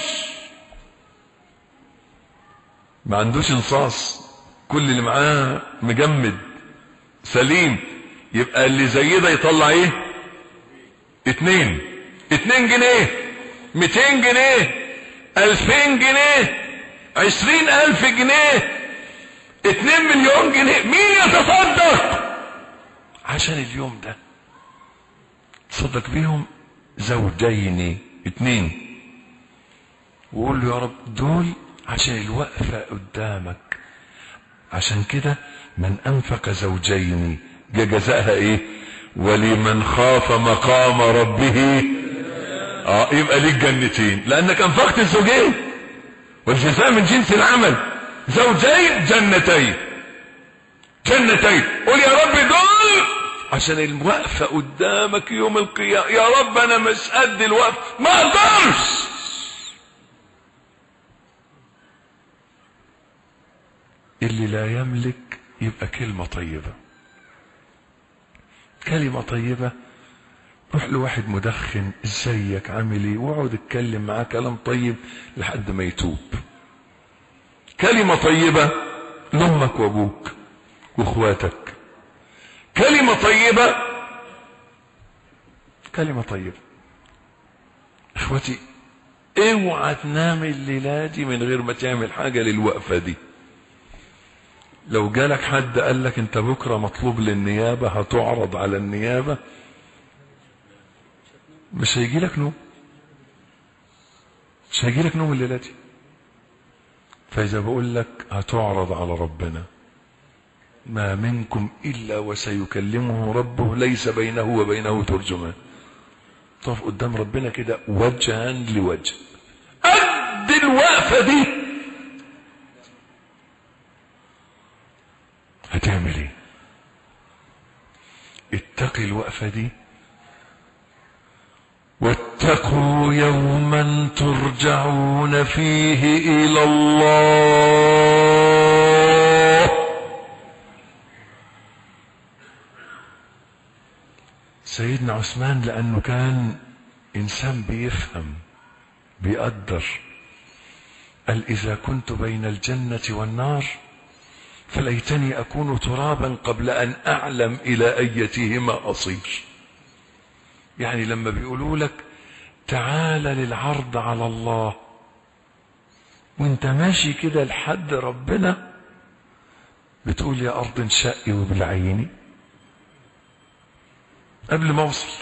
ما عندوش انصاص، كل اللي معاه مجمد سليم. يبقى اللي زي ده يطلع ايه؟ 2 جنيه، 200 جنيه، 2000 جنيه، 20,000 جنيه، 2 مليون جنيه. مين يتصدق عشان اليوم ده؟ تصدق بيهم زوجين 2، وقول له: يا رب دول عشان الوقفة قدامك. عشان كده من أنفق زوجين جزاءها ايه؟ ولمن خاف مقام ربه يبقى ليك جنتين، لأنك أنفقت الزوجين، والجزاء من جنس العمل. زوجين جنتين، قول: يا رب دول عشان الوقفة قدامك يوم القيامة. يا رب أنا مش قد الوقفة، ما أقدرش. اللي لا يملك يبقى كلمة طيبة، كلمة طيبة. روح لواحد مدخن: ازيك، عامل ايه، واقعد اتكلم معاه كلام طيب لحد ما يتوب. كلمة طيبة لأمك وابوك واخواتك. كلمة طيبة، كلمة طيبة. اخوتي، اوعى تنام الليلة دي من غير ما تعمل حاجة للوقفة دي. لو جالك حد قال لك انت بكرة مطلوب للنيابة، هتعرض على النيابة، مش هيجي لك نوم، مش هيجي لك نوم الليلة دي. فإذا بقول لك هتعرض على ربنا: ما منكم إلا وسيكلمه ربه ليس بينه وبينه ترجمان. تقف قدام ربنا كده وجها لوجه. الوقفة دي هتعمل ايه؟ اتقي الوقفة دي. واتقوا يوما ترجعون فيه إلى الله. سيدنا عثمان لأنه كان إنسان بيفهم بيقدر، قال إذا كنت بين الجنة والنار فليتني أكون ترابا قبل أن أعلم إلى أيتهما أصير. يعني لما بيقولوا لك تعال للعرض على الله وانت ماشي كده لحد ربنا، بتقول يا أرض انشقي وبالعيني قبل ما أوصل،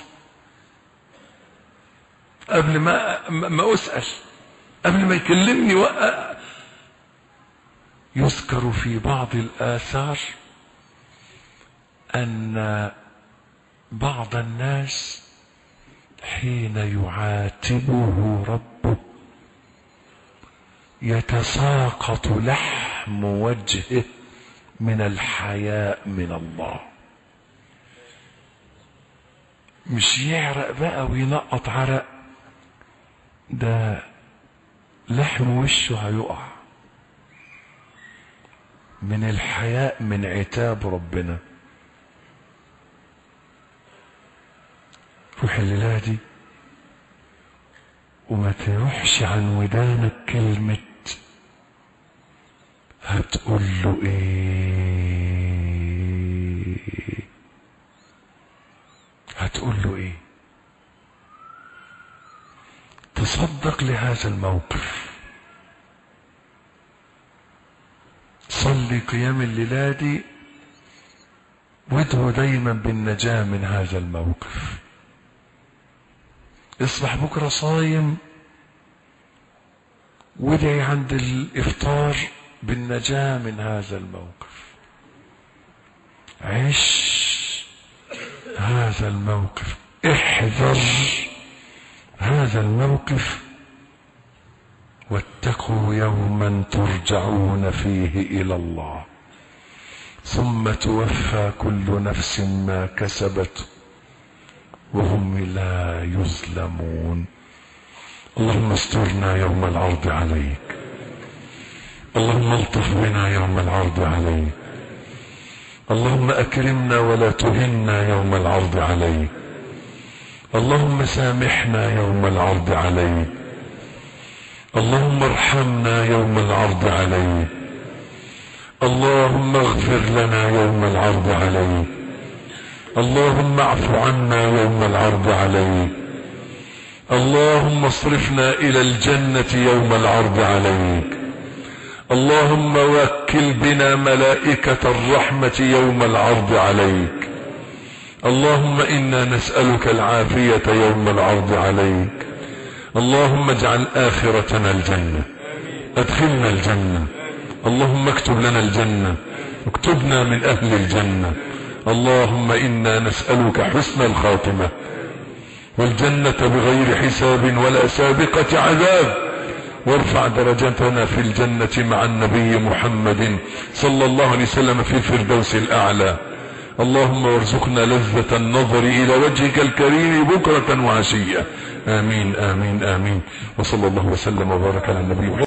قبل ما أسأل، قبل ما يكلمني. يذكر في بعض الآثار أن بعض الناس حين يعاتبه ربه يتساقط لحم وجهه من الحياء من الله، مش يعرق بقى وينقط عرق، ده لحم وشه هيقع من الحياء من عتاب ربنا. روح الليلة دي وما تروحش عن ودانك كلمة هتقول له ايه، هتقول له ايه. تصدق لهذا الموقف، صلي قيام الليلة دي وادعو دايما بالنجاة من هذا الموقف. اصبح بكرة صايم وادعي عند الافطار بالنجاة من هذا الموقف. عش هذا الموقف، احذر هذا الموقف. واتقوا يوما ترجعون فيه إلى الله ثم توفى كل نفس ما كسبت وهم لا يظلمون. اللهم استرنا يوم العرض عليك، اللهم الطف بنا يوم العرض عليك، اللهم أكرمنا ولا تهنا يوم العرض عليك، اللهم سامحنا يوم العرض عليك، اللهم ارحمنا يوم العرض عليك، اللهم اغفر لنا يوم العرض عليك، اللهم اعف عنا يوم العرض عليك، اللهم اصرفنا إلى الجنة يوم العرض عليك، اللهم وكل بنا ملائكة الرحمة يوم العرض عليك، اللهم إنا نسألك العافية يوم العرض عليك، اللهم اجعل آخرتنا الجنة، ادخلنا الجنة، اللهم اكتب لنا الجنة، اكتبنا من أهل الجنة، اللهم إنا نسألك حسن الخاتمة والجنة بغير حساب ولا سابقة عذاب، وارفع درجتنا في الجنة مع النبي محمد صلى الله عليه وسلم في الفردوس الأعلى. اللهم وارزقنا لذة النظر إلى وجهك الكريم بكرة وعشية. آمين آمين آمين. وصلى الله وسلم وبارك على النبي محمد.